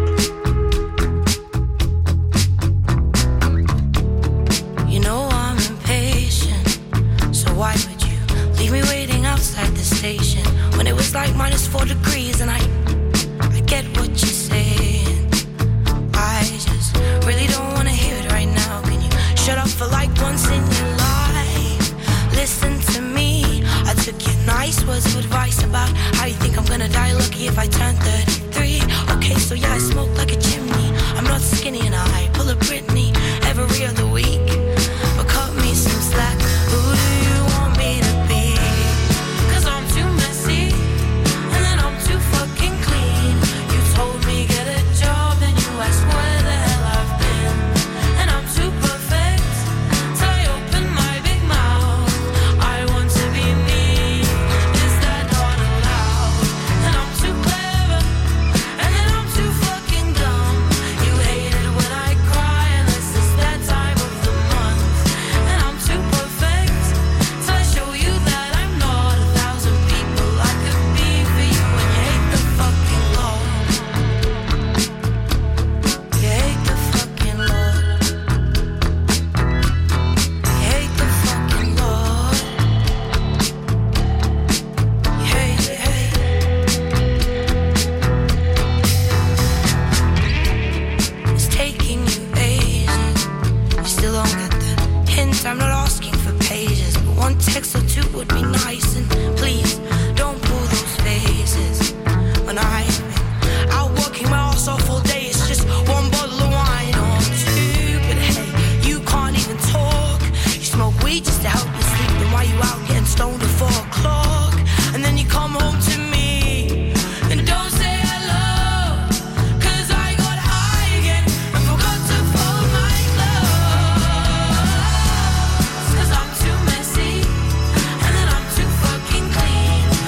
[SPEAKER 13] Why would you leave me waiting outside the station when it was like -4 degrees and I get what you're saying. I just really don't want to hear it right now. Can you shut up for like once in your life? Listen to me. I took your nice words of advice about how you think I'm gonna die lucky if I turn 33. Okay, so yeah, I smoke like a chimney. I'm not skinny and I pull a Britney every other week. But cut me some slack. Who do you want me to be? 'Cause I'm too messy and then I'm too fucking clean. You told me get a job and you asked where the hell I've been. And I'm too perfect till I open my big mouth. I want to be me. Is that not allowed? And I'm too clever and then I'm too fucking dumb. You hate it when I cry unless it's that time of the month. And I'm too perfect till I show you that I'm not 1,000 people I could be for you. And you hate the fucking Lord. You hate the fucking Lord. You hate the fucking Lord. You hate it, hate it. It's taking you ages. You still don't get the hint. I'm not asking for pages, but one text or two would be nice. And please don't pull those faces. When I've been out working my ass off all day, it's just one bottle of wine or two. But hey, you can't even talk. You smoke weed just to help you sleep. Then why you out getting stoned at 4 o'clock? And then you come home to me and don't say hello. 'Cause I got high again and forgot to fold my clothes. 'Cause I'm too messy and then I'm too fucking clean.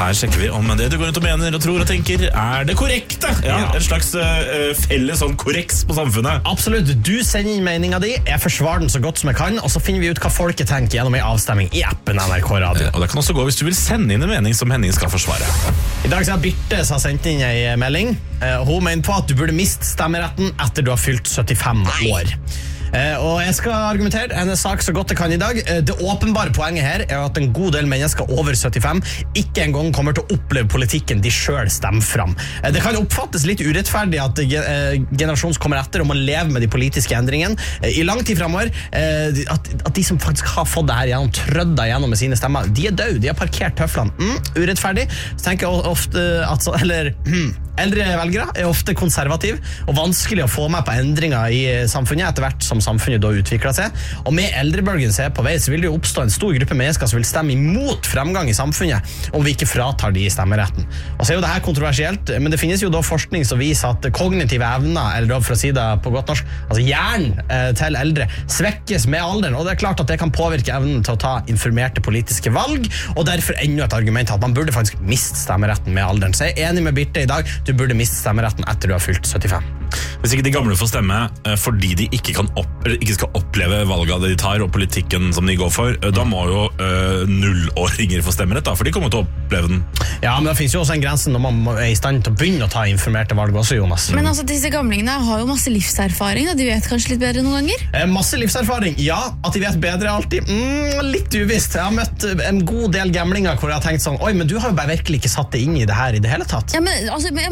[SPEAKER 1] her sjekker vi om det du går rundt og mener og tror og tenker det korrekte. En slags felles sånn korreks på samfunnet.
[SPEAKER 7] Absolutt, du sender inn meningen din, jeg forsvarer den så godt som jeg kan, og så finner vi ut hva folket tenker gjennom en avstemming i appen NRK Radio.
[SPEAKER 1] Og det kan også gå hvis du vil sende inn en mening som Henning skal forsvare.
[SPEAKER 7] I dag så har Birte sendt inn en melding. Hun mener på at du burde miste stemmeretten etter du har fylt 75 år. Og jeg skal argumentere hennes sak så godt jeg kan i dag. Det åpenbare poenget her at en god del mennesker over 75 ikke engang kommer til å oppleve politikken de selv stemmer fram. Det kan oppfattes litt urettferdig at generasjonen som kommer etter om å leve med de politiske endringene i lang tid fremover, at de som faktisk har fått det her gjennom, trødda gjennom med sine stemmer, de døde, de har parkert tøflene. Urettferdig. Så tenker jeg ofte eldre velgere ofte konservativ og vanskelig å få med på endringer i samfunnet etter hvert som samfunnet da utvikler seg. Og med eldrebølgen som på vei, så vil det jo oppstå en stor gruppe mennesker som vil stemme imot fremgang i samfunnet om vi ikke fratar de stemmeretten. Og så jo det her kontroversielt, men det finnes jo da forskning som viser at kognitive evner, eller da for å si det på godt norsk, altså hjernen til eldre, svekkes med alderen, og det klart at det kan påvirke evnen til å ta informerte politiske valg, og derfor enda et argument at man burde faktisk miste stemmeretten med alderen. Så jeg enig med Birte i dag, du burde miste stemmeretten etter du har fylt 75.
[SPEAKER 1] Hvis ikke de gamle får stemme fordi de ikke skal oppleve valget de tar og politikken som de går for, da må jo nullåringer få stemmerett da, for de kommer til å oppleve den.
[SPEAKER 7] Ja, men det finnes jo også en grense når man er i stand til å begynne å ta informerte valg også, Jonas.
[SPEAKER 9] Men altså, disse gamlingene har jo masse livserfaring, og de vet kanskje litt bedre noen ganger?
[SPEAKER 7] Masse livserfaring, ja. At de vet bedre alltid, litt uvisst. Jeg har møtt en god del gamlinger hvor jeg har tenkt sånn, oi, men du har jo bare virkelig ikke satt det inn i det her i det hele tatt.
[SPEAKER 9] Ja, men,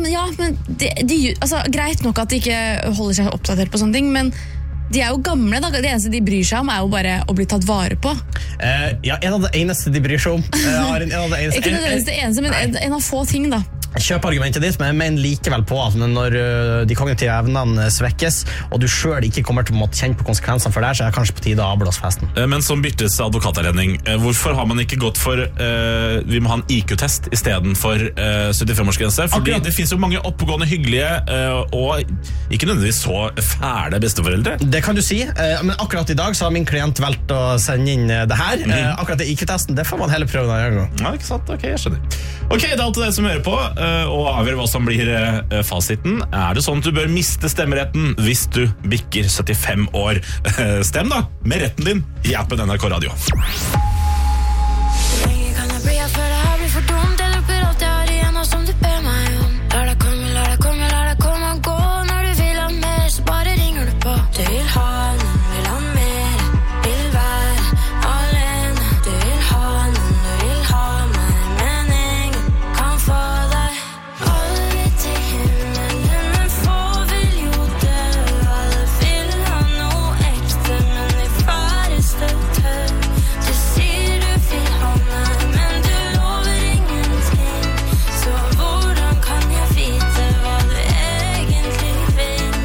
[SPEAKER 9] altså, greit nok at de ikke holder seg oppdatert på sånne ting, men de er jo gamle da. Det eneste de bryr seg om er jo bare å bli tatt vare på.
[SPEAKER 7] Ja, en av det eneste de bryr seg om.
[SPEAKER 9] Ikke nødvendigvis det eneste, men en av få ting da.
[SPEAKER 7] Kjøp argumentet ditt, men jeg mener likevel på at når de kognitive evnene svekkes, og du selv ikke kommer til å kjenne på konsekvensene for det, så er det kanskje på tide å avblåse festen.
[SPEAKER 1] Men som Birtes advokaterledning, hvorfor har man ikke gått for vi må ha en IQ-test i stedet for 75-årsgrense? Fordi det finnes jo mange oppegående, hyggelige og ikke nødvendigvis så fæle besteforeldre.
[SPEAKER 7] Det kan du si, men akkurat i dag så har min klient valgt å sende inn det her. Akkurat det IQ-testen, det får man heller prøve når jeg går.
[SPEAKER 1] Ja, ikke sant? Ok, jeg skjønner. Ok, det er alltid dere som hører på, og avgjør hva som blir fasiten. Er det sånn at du bør miste stemmeretten hvis du bikker 75 år? Stem da, med retten din i appen NRK Radio.
[SPEAKER 13] Lenge kan jeg bli, jeg føler jeg blir for dumt. Jeg lukker alt jeg har igjen, og som du ber meg om. La deg komme og gå. Når du vil ha mer, så bare ringer du på. Du vil ha noen, vil ha mer, vil være alene. Du vil ha noen, du vil ha meg, men ingen kan få deg. Aldri til himmelen, men få vil jo dø. Alle vil ha noe ekte, men de færreste tør. Du sier du vil ha meg, men du lover ingenting. Så hvordan kan jeg vite hva du egentlig vil?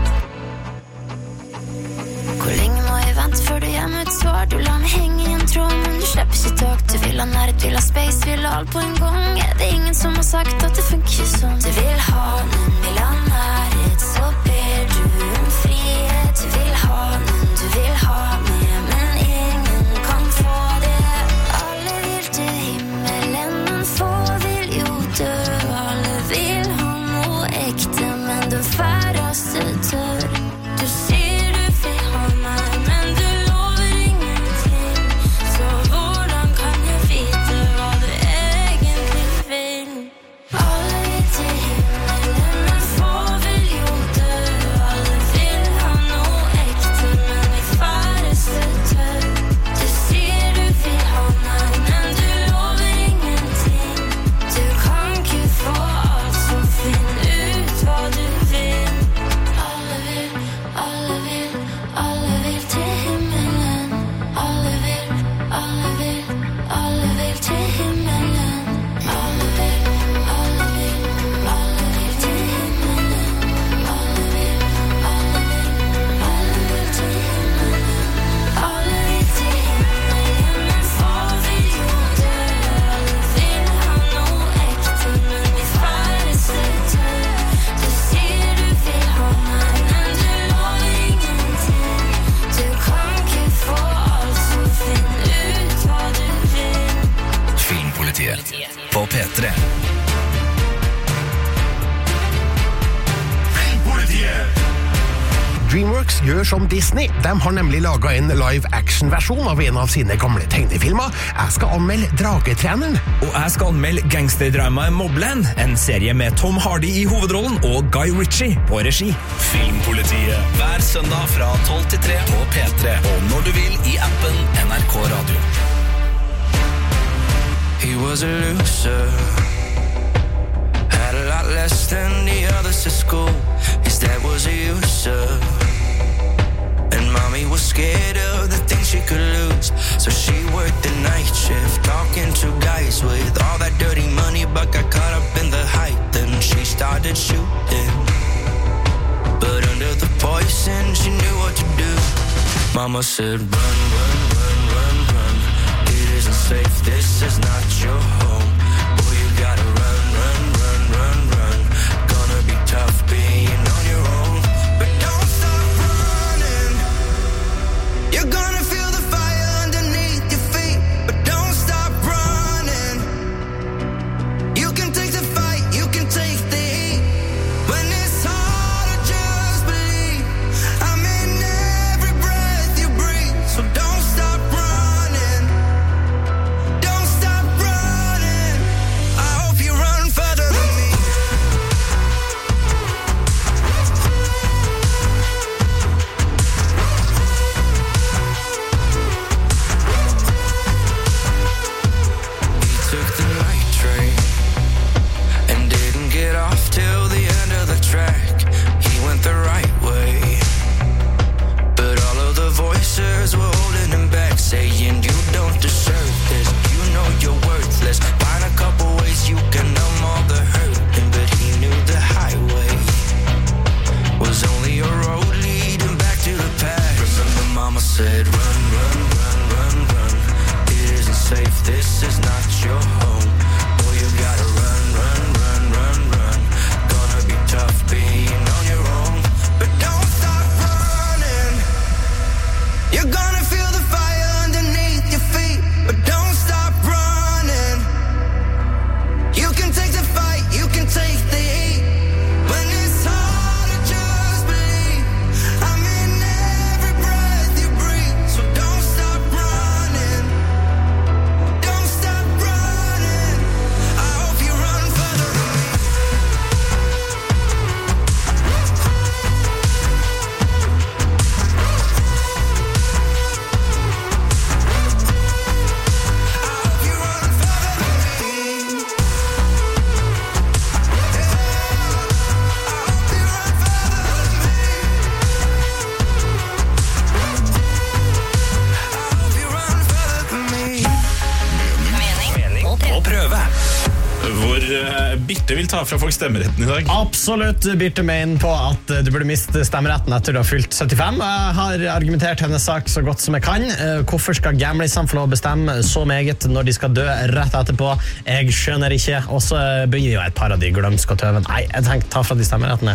[SPEAKER 13] Hvor lenge må jeg vente før du gir meg et svar? Du lar meg henge i en tråd, men du slipper ikke tak. Du vil ha nærhet, vil ha space, vil ha alt på en gang. Er det ingen som har sagt at det funker sånn? Du vil ha noen, vil ha nærhet, så ber du om frihet. Du vil ha noen, du vil ha mer, men ingen kan få det. Alle vil til himmelen, men få vil jo dø. Alle vil ha noe ekte, men den færreste tør. Du sier du vil ha meg, men du lover ingenting. Så hvordan kan jeg vite hva du egentlig vil? Alle vil til himmelen, men få
[SPEAKER 14] DreamWorks gjør som Disney. De har nemlig laget en live-action-versjon av en av sine gamle tegnefilmer. Jeg skal anmelde Dragetreneren.
[SPEAKER 15] Og jeg skal anmelde gangsterdramaet Mobland, en serie med Tom Hardy i hovedrollen og Guy Ritchie på regi.
[SPEAKER 8] Filmpolitiet hver søndag fra 12 til 3 på P3 og når du vil i appen NRK Radio.
[SPEAKER 12] He was a loser, had a lot less than the others at school. His dad was a user, and mommy was scared of the things she could lose. So she worked the night shift, talking to guys with all that dirty money, but got caught up in the hype. Then she started shooting, but under the poison she knew what to do. Mama said run, run, run, run, run. It isn't safe, this is not your home. Boy, you gotta run, run, run, run, run. Gonna be tough being on your own, but don't stop running. You're gonna feel the fire underneath your feet, but don't stop running. You can take the fight, you can take the heat. When it's hard to just believe, I'm in every breath you breathe. So don't stop running. Don't stop running. I hope you run further than me. He took the night train and didn't get off till the end of the track. He went the right way, but all of the voices were holding him back, saying you don't deserve this, you know you're worthless. Find a couple ways you can numb all the hurting, but he knew the highway was only a road leading back to the past. Remember mama said run, run, run, run, run. It isn't safe, this is not your home. Boy, you gotta run, run, run, run, run. Gonna be tough being on your own, but don't stop running. You're gonna feel the fire underneath your feet, but don't stop running. You can take the fight, you can take the heat. When it's hard to just believe, I'm in every breath you breathe. So don't stop running. Don't stop running. I hope you run further than me.
[SPEAKER 8] Og prøve.
[SPEAKER 1] Hvor Birte vil ta fra folk stemmeretten i dag.
[SPEAKER 7] Absolutt, Birte mener på at du burde miste stemmeretten etter du har fylt 75. Jeg har argumentert hennes sak så godt som jeg kan. Hvorfor skal gamlisene få lov å bestemme så meget når de skal dø rett etterpå? Jeg skjønner ikke. Og så begynner jo et par av de glømske og tøven. Nei, jeg tenker ta fra de stemmerettene.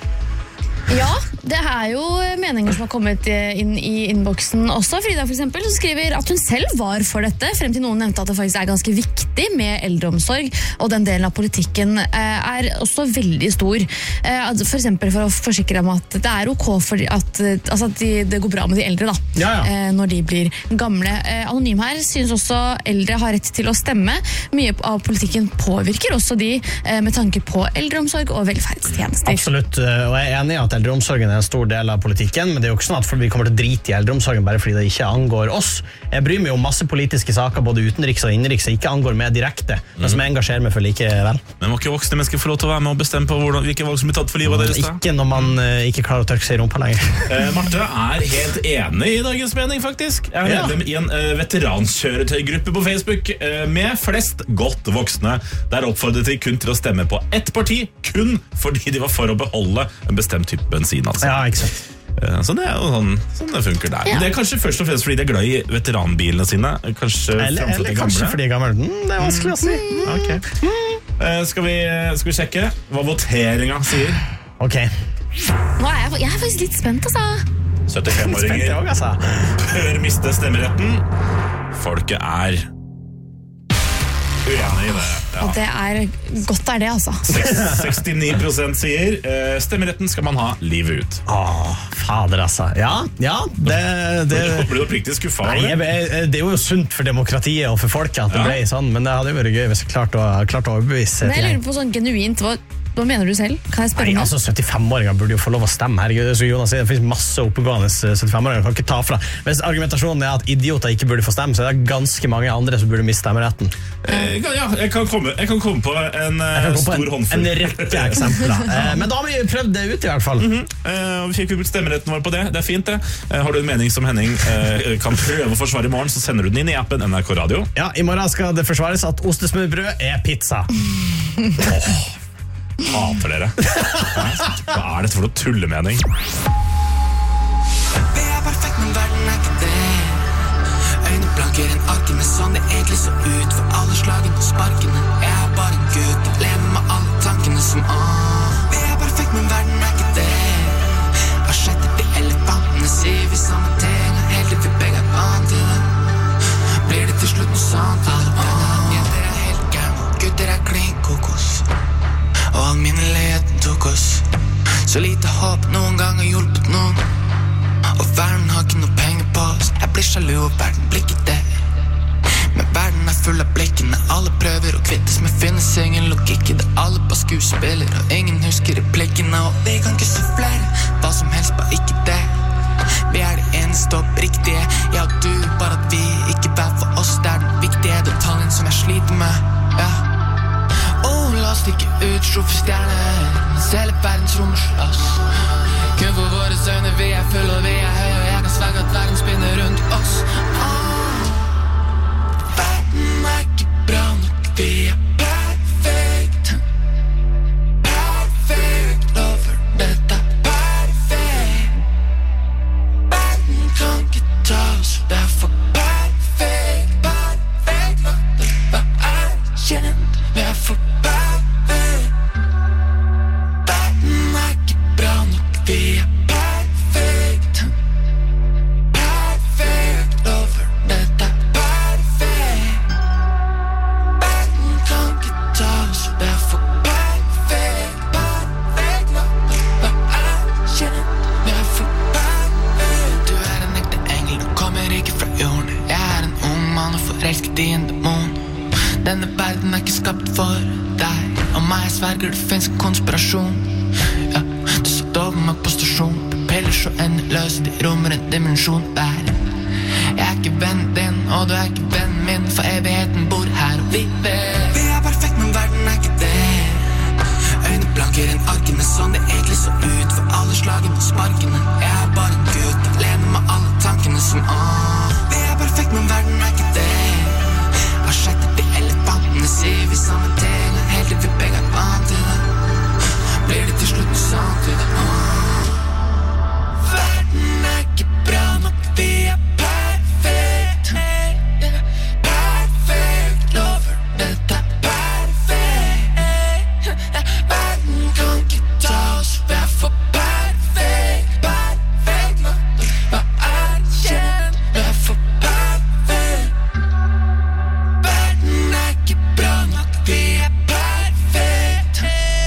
[SPEAKER 9] Ja, det er jo meninger som har kommet inn i innboksen også. Frida for eksempel, som skriver at hun selv var for dette, frem til noen nevnte at det faktisk er ganske viktig med eldreomsorg, og den delen av politikken er også veldig stor. For eksempel for å forsikre om at det er ok for at det går bra med de eldre da, når de blir gamle. Anonym her synes også eldre har rett til å stemme. Mye av politikken påvirker også de med tanke på eldreomsorg og velferdstjenester.
[SPEAKER 7] Absolutt, og jeg er enig i at eldreomsorgen er en stor del av politikken, men det er jo ikke sånn at vi kommer til å drite i eldreomsorgen bare fordi det ikke angår oss. Jeg bryr meg om masse politiske saker, både utenriks og innenriks, som ikke angår meg direkte, men som jeg engasjerer meg for likevel.
[SPEAKER 1] Men må ikke voksne mennesker få lov til å være med og bestemme på hvilke valg som blir tatt for livet deres da?
[SPEAKER 7] Ikke når man ikke klarer å tørke seg i rumpa lenger.
[SPEAKER 1] Marte er helt enig i dagens mening, faktisk. Jeg er medlem i en veteranskjøretøygruppe på Facebook med flest godt voksne. Der oppfordret de kun til å stemme på ett parti, kun fordi de var for å beholde en bestemt type bensin, altså.
[SPEAKER 7] Ja, ikke sant.
[SPEAKER 1] Så det er jo sånn det funker der. Ja. Det er kanskje først og fremst fordi de er glad i veteranbilene sine.
[SPEAKER 7] Eller kanskje fordi de er gamle. Det er vanskelig å si.
[SPEAKER 1] Okay. Skal vi sjekke hva voteringen sier?
[SPEAKER 7] Ok.
[SPEAKER 9] Nå er jeg faktisk litt spent, altså.
[SPEAKER 1] 75-åringer bør miste stemmeretten. Folket er uenig i det.
[SPEAKER 9] Og det godt det, altså.
[SPEAKER 1] 69% sier stemmeretten skal man ha livet ut.
[SPEAKER 7] Fader, altså. Ja, det
[SPEAKER 1] blir du oppriktig skuffet over det?
[SPEAKER 7] Nei, det er jo sunt for demokratiet og for folket at det ble sånn, men det hadde jo vært gøy hvis jeg klarte å overbevise.
[SPEAKER 9] Men jeg lurer på sånn genuint, hva mener du selv? Kan jeg spørre?
[SPEAKER 7] Nei, altså 75-åringer burde jo få lov å stemme. Herregud, så Jonas sier, det finnes masse oppegående 75-åringer, kan ikke ta fra. Hvis argumentasjonen er at idioter ikke burde få stemme, så er det ganske mange andre som burde miste stemmeretten.
[SPEAKER 1] Ja, jeg kan komme på en stor håndfull.
[SPEAKER 7] En rekke eksempler. Men da har vi prøvd det ut i hvert fall.
[SPEAKER 1] Vi fikk brukt stemmeretten vår på det. Det er fint det. Har du en mening som Henning kan prøve å forsvare i morgen, så sender du den inn i appen NRK Radio.
[SPEAKER 7] Ja, i morgen skal det forsvares at ostesmørbrød er pizza.
[SPEAKER 1] Hater dere. Hva dette for noe tullemening?
[SPEAKER 12] Vi perfekt, men verden ikke det. Øyne blankere enn arkene, sånn det egentlig så ut. For alle slagene og sparkene. Jeg bare en gutt, lever med alle tankene som Vi perfekt, men verden ikke det. Asjetter de elefantene, sier vi samme ting. Helt til vi begge vant til det. Blir det til slutt noe sant? Alle bønner, jenter helt gærne. Gutter klink kokos. Og alminneligheten tok oss. Så lite håp noen gang har hjulpet noen. Og verden har ikke noe penger på oss. Jeg blir sjalu og verden blir ikke det. Men verden full av blikkene. Alle prøver å kvittes, men finnes ingen logikk i det. Alle bare skuespiller, og ingen husker replikkene. Og vi kan ikke sufflere hva som helst, bare ikke det. Vi det eneste oppriktige. Jeg og du, bare at vi ikke hver for oss. Det den viktige detaljen som jeg sliter med. Ja. La oss stikke ut, slå for stjerner. Mens hele verdens rommer slåss. Kun for våre øyne, vi fulle og vi høye. Og jeg kan sverge at verden spinner rundt oss. Verden ikke bra nok, vi perfekt. Perfekt, lover dette perfekt. Verden kan ikke ta oss, det for perfekt. Perfekt, nok det kjent. Vi for vi perfekt. Perfekt, lover dette perfekt. Verden kan ikke ta oss, det for perfekt. Perfekt, lover kjent. Vi for perfekt. Du en ekte engel, du kommer ikke fra jorden. Jeg en ung mann og forelsket i en demon. Denne verden ikke skapt for deg og meg. Jeg sverger det finnes en konspirasjon. Ja, du satt over meg på stasjon. Pupiller så endeløse, de rommer en dimensjon der. Jeg ikke vennen din, og du ikke vennen min. For evigheten bor her, og vi vet. Vi perfekt, men verden ikke det. Øyne blankere enn arkene, sånn det egentlig så ut. For alle slagene og sparkene. Jeg bare en gutt, alene med alle tankene som Vi perfekt, men verden ikke det. Asjetter de elefantene, sier vi samme ting. Helt til vi begge vant til det. Blir det til slutt noe sant til det Verden ikke bra nok, vi perfekt. Perfekt, lover dette perfekt. Verden kan ikke ta oss, vi for perfekt. Perfekt, lover kjent. Vi for perfekt. Verden ikke bra nok, vi perfekt.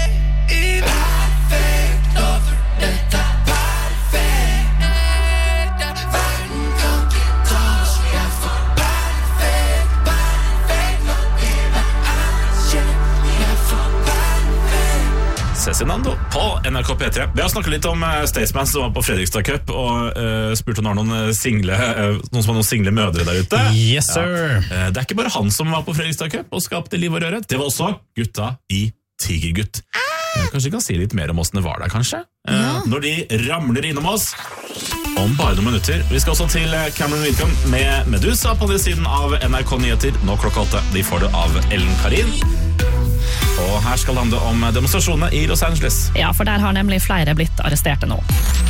[SPEAKER 12] Perfekt, lover dette perfekt. Verden kan ikke ta oss, vi for perfekt. Perfekt, lover kjent. Vi for perfekt.
[SPEAKER 1] Cezinando på NRK P3. Vi har snakket litt om Staysman som var på Fredrikstad Cup og spurte om det var noen som var noen single mødre der ute.
[SPEAKER 7] Yes, sir.
[SPEAKER 1] Ja. Det ikke bare han som var på Fredrikstad Cup og skapte liv og røre. Det var også gutta i Tigergutt. Kanskje vi kan si litt mer om hvordan det var der, kanskje? Når de ramler innom oss om bare noen minutter. Vi skal også til Cameron Wickham med Medusa på den siden av NRK Nyheter. Nå klokka 8. De får det av Ellen Karin. Og her skal det handle om demonstrasjonene i Los Angeles.
[SPEAKER 2] Ja, for der har nemlig flere blitt arresterte nå.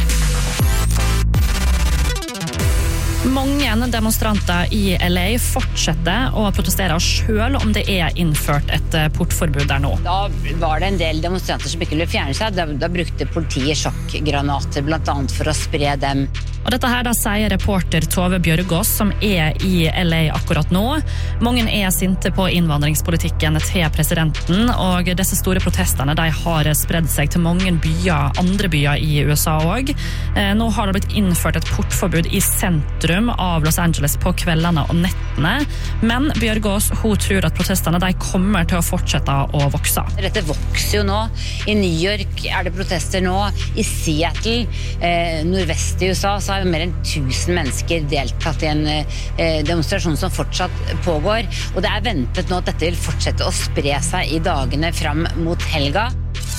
[SPEAKER 2] Mange demonstranter i LA fortsetter å protestere selv om det innført et portforbud der nå.
[SPEAKER 4] Da var det en del demonstranter som ikke ville fjerne seg. Da brukte politiet sjokkgranater blant annet for å spre dem
[SPEAKER 2] Og dette her da sier reporter Tove Bjørgås, som i LA akkurat nå. Mange sinte på innvandringspolitikken til presidenten, og disse store protestene de har spredd seg til mange byer, andre byer i USA også. Nå har det blitt innført et portforbud i sentrum av Los Angeles på kveldene og nettene, men Bjørgås, hun tror at protestene de kommer til å fortsette å vokse.
[SPEAKER 4] Dette vokser jo nå. I New York det protester nå. I Seattle, nordvest i USA, så har mer enn 1000 mennesker deltatt i en demonstrasjon som fortsatt pågår. Og det ventet nå at dette vil fortsette å spre seg i dagene fram mot helga.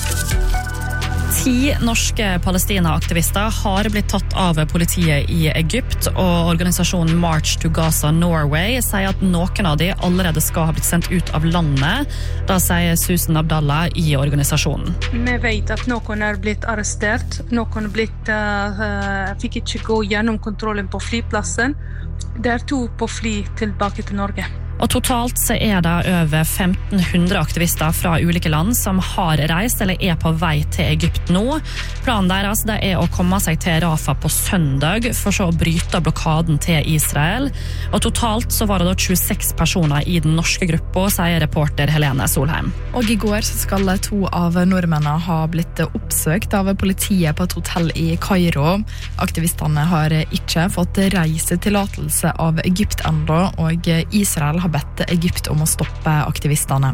[SPEAKER 2] 10 norske Palestina-aktivister har blitt tatt av politiet i Egypt, og organisasjonen March to Gaza Norway sier at noen av de allerede skal ha blitt sendt ut av landet. Da sier Susan Abdallah i organisasjonen.
[SPEAKER 16] Vi vet at noen blitt arrestert, noen fikk ikke gå gjennom kontrollen på flyplassen. Det 2 på fly tilbake til Norge.
[SPEAKER 2] Og totalt så det over 1500 aktivister fra ulike land som har reist eller på vei til Egypt nå. Planen deres det å komme seg til Rafah på søndag for så å bryte blokaden til Israel. Og totalt så var det da 26 personer i den norske gruppa, sier reporter Helene Solheim.
[SPEAKER 3] Og i går så skal 2 av nordmennene ha blitt oppsøkt av politiet på et hotell i Kairo. Aktivistene har ikke fått reisetillatelse av Egypt enda, og Israel har bedt Egypt om å stoppe aktivistene.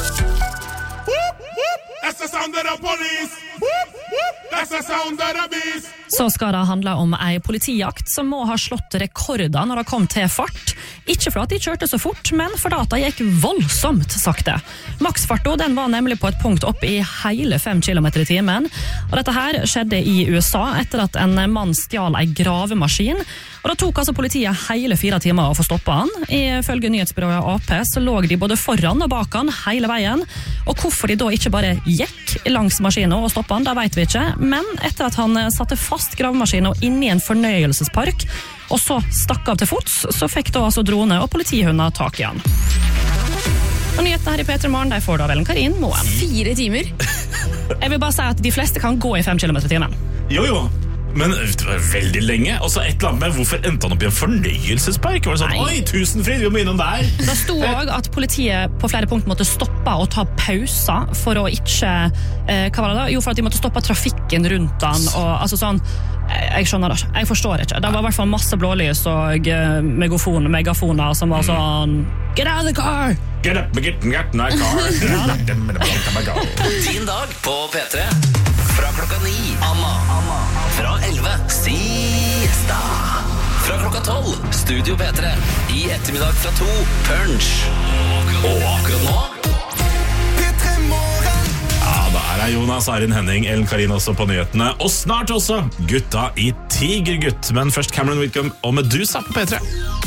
[SPEAKER 2] Så skal det handle om en politijakt som må ha slått rekorder når det kom til fart. Ikke for at de kjørte så fort, men for at det gikk voldsomt sakte. Maksfarten den var nemlig på et punkt opp i hele 5 km i timen. Og dette her skjedde i USA etter at en mann stjal en gravemaskin. Og det tok altså politiet hele 4 timer å få stoppet han. Ifølge nyhetsbyrået AP så lå de både foran og bak han hele veien. Og hvorfor de da ikke bare gikk langs maskinen og stoppet han, det vet vi ikke. Men etter at han satte fast gravemaskinen inn i en fornøyelsespark, og så stakk av til fots, så fikk da altså drone og politihunder tak i han. Og nyhetene her i P3 Morgen, de får da vel en Karin Moen.
[SPEAKER 9] 4 timer?
[SPEAKER 2] Jeg vil bare si at de fleste kan gå i 5 km i timen.
[SPEAKER 1] Jo. Men det var veldig lenge. Og så et eller annet med hvorfor endte han opp i en fornøyelsespark? Var det sånn, oi, Tusenfryd, vi må innom der.
[SPEAKER 2] Det sto også at politiet på flere punkt måtte stoppe og ta pauser for å ikke, hva var det da? Jo, for at de måtte stoppe trafikken rundt han, og altså sånn, jeg skjønner det ikke, jeg forstår ikke. Det var i hvert fall masse blålys og megafoner som var sånn, get out of the car!
[SPEAKER 1] Get up, get in my car.
[SPEAKER 8] Din dag på P3. Fra klokka 9, Anna. Fra 11, Siesta. Fra klokka 12, Studio P3. I ettermiddag fra 2, Punch. Og akkurat nå
[SPEAKER 12] P3 Morgen.
[SPEAKER 1] Ja, der Jonas, Arin Henning, Ellen Karin også på nyhetene. Og snart også gutta i Tigergutt. Men først Cameron Whitcomb og Medusa på P3.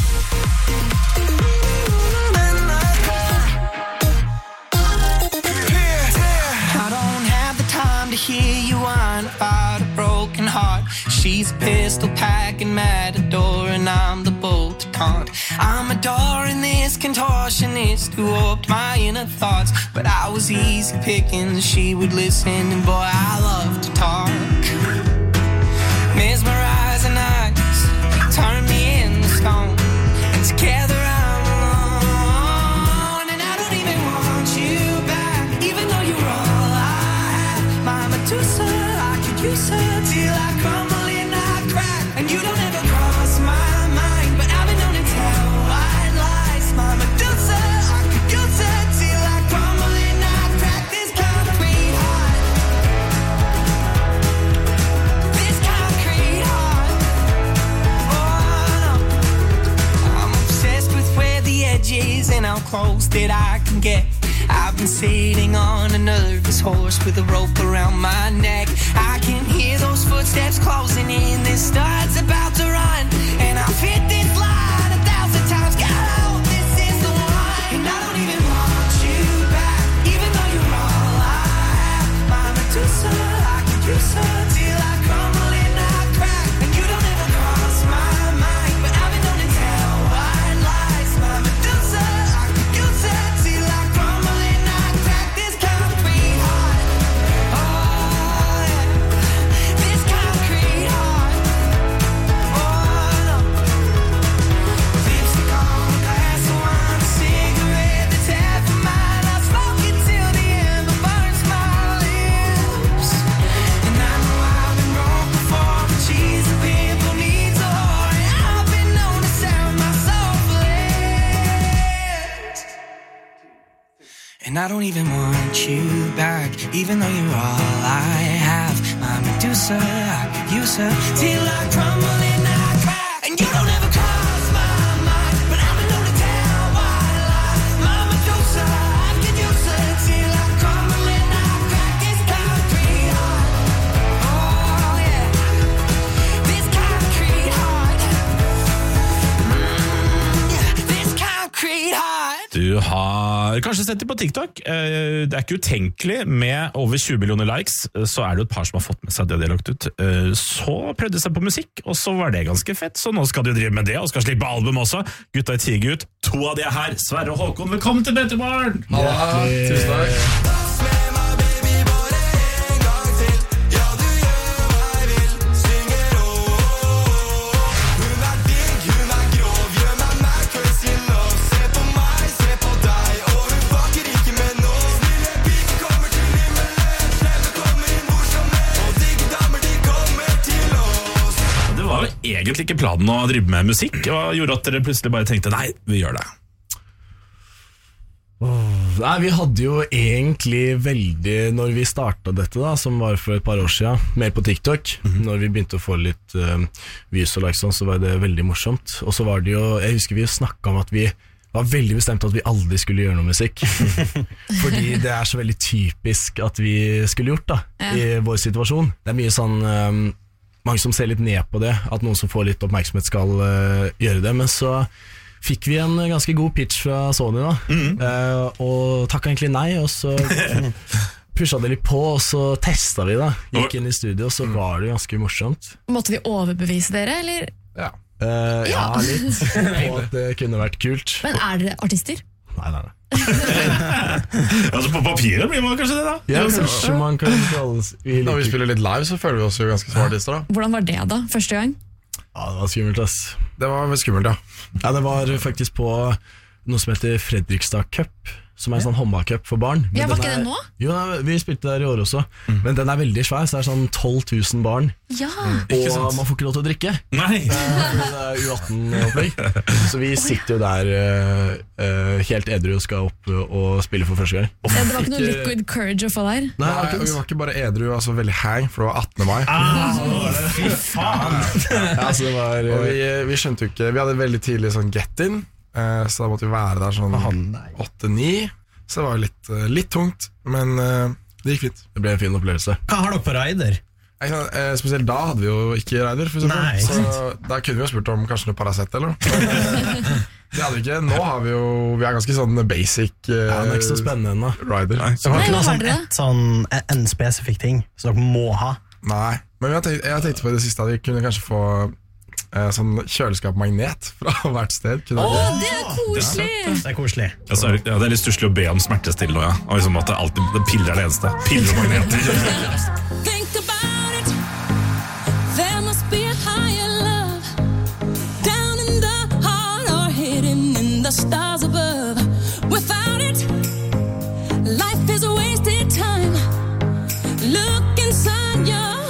[SPEAKER 12] Hear you whine about a broken heart. She's a pistol packing matador, and I'm the bull to taunt. I'm adoring this contortionist who warped my inner thoughts, but I was easy picking. She would listen, and boy, I love to talk. Mesmerizing eyes turn me into stone, and together I'm alone, and I don't even want you back, even though you're all my Medusa, I could use her till I crumble and I crack. And you don't ever cross my mind, but I've been known to tell white lies. My Medusa, I could use her till I crumble and I crack. This concrete heart, this concrete heart. Oh no, I'm obsessed with where the edge is and how close that I can get. I've been sitting on a nervous horse with a rope around my neck. I can hear those footsteps closing in. This star's about to run, and I've hit this line 1,000 times. God, I hope this is the one. And I don't even want you back, even though you're all I have. My Medusa, I could use her till I crumble and I crack. And you don't ever cross my mind, but I've been known to tell white lies. My Medusa, I could use her till I crumble and I crack. This concrete heart, oh yeah, this concrete heart. I don't even want you back, even though you're all I have. My Medusa, I could use her till I crumble and I crack. And you don't ever cross my mind, but I'm alone to tell why lie. My Medusa, I could use her till I crumble and I crack. This concrete heart, oh yeah, this concrete heart, yeah, this concrete heart.
[SPEAKER 1] Du har kanskje sett det på TikTok. Det ikke utenkelig med over 20 millioner likes, så det jo et par som har fått med seg det de har lagt ut. Så prøvde de seg på musikk, og så var det ganske fett, så nå skal de jo drive med det, og skal slippe album også. Gutta i Tigergut, 2 av de her. Sverre og Håkon, velkommen til P3morgen!
[SPEAKER 17] Tusen takk.
[SPEAKER 1] Egentlig ikke planen å drive med musikk, og gjorde at dere plutselig bare tenkte, nei, vi gjør det.
[SPEAKER 17] Nei, vi hadde jo egentlig veldig, når vi startet dette da, som var for et par år siden, mer på TikTok, når vi begynte å få litt views og likes, så var det veldig morsomt. Og så var det jo, jeg husker vi snakket om at vi var veldig bestemt at vi aldri skulle gjøre noe musikk. Fordi det så veldig typisk at vi skulle gjort da, i vår situasjon. Det mye sånn... mange som ser litt ned på det, at noen som får litt oppmerksomhet skal gjøre det, men så fikk vi en ganske god pitch fra Sony da, og takket egentlig nei, og så pushet det litt på, og så testet vi da, gikk inn i studio, og så var det ganske morsomt.
[SPEAKER 9] Måtte vi overbevise dere, eller?
[SPEAKER 17] Ja, litt, og at det kunne vært kult.
[SPEAKER 9] Men dere artister?
[SPEAKER 17] Nei.
[SPEAKER 1] Altså på papiret blir man kanskje det da?
[SPEAKER 17] Ja, kanskje man kan
[SPEAKER 18] Når vi spiller litt live så føler vi oss jo ganske små artister da.
[SPEAKER 9] Hvordan var det da, første gang?
[SPEAKER 17] Ja, det var skummelt ass.
[SPEAKER 18] Det var veldig skummelt,
[SPEAKER 17] ja. Det var faktisk på noe som heter Fredrikstad Cup, som en sånn håndballcup for barn.
[SPEAKER 9] Ja, var ikke det nå?
[SPEAKER 17] Jo, vi spilte der i år også, men den veldig svær, så det sånn 12 000 barn.
[SPEAKER 9] Ja.
[SPEAKER 17] Og man får ikke lov til å drikke.
[SPEAKER 1] Nei.
[SPEAKER 17] Det U18-opplegg. Så vi sitter jo der helt edru og skal opp og spille for første gang.
[SPEAKER 9] Det var ikke noe liquid courage å få der?
[SPEAKER 18] Nei, vi var ikke bare edru, altså veldig hang, for det var 18. mai.
[SPEAKER 1] Fy faen.
[SPEAKER 17] Ja, så det var...
[SPEAKER 18] Og vi skjønte jo ikke, vi hadde veldig tidlig sånn get-in, så da måtte vi være der sånn 8-9, så det var litt tungt, men det gikk fint.
[SPEAKER 17] Det ble en fin opplevelse.
[SPEAKER 7] Hva har dere på Raider?
[SPEAKER 18] Spesielt da hadde vi jo ikke Raider, for eksempel. Så da kunne vi jo spurt om kanskje noe Paracet eller noe. Det hadde vi ikke. Nå har vi jo, vi ganske sånn basic
[SPEAKER 17] det ikke så spennende ennå.
[SPEAKER 18] Raider.
[SPEAKER 7] Så var ikke noe en spesifikk ting som dere må ha?
[SPEAKER 18] Nei, men jeg tenkte på det siste at vi kunne kanskje få sånn kjøleskapmagnet fra hvert sted.
[SPEAKER 9] Det koselig!
[SPEAKER 7] Det koselig.
[SPEAKER 1] Ja, det litt stusslig å be om smertestille også, ja. Og liksom at det piller det eneste. Piller og magneter.
[SPEAKER 13] Think about it. There must be a higher love down in the heart or hidden in the stars above. Without it, life is a wasted time. Look inside your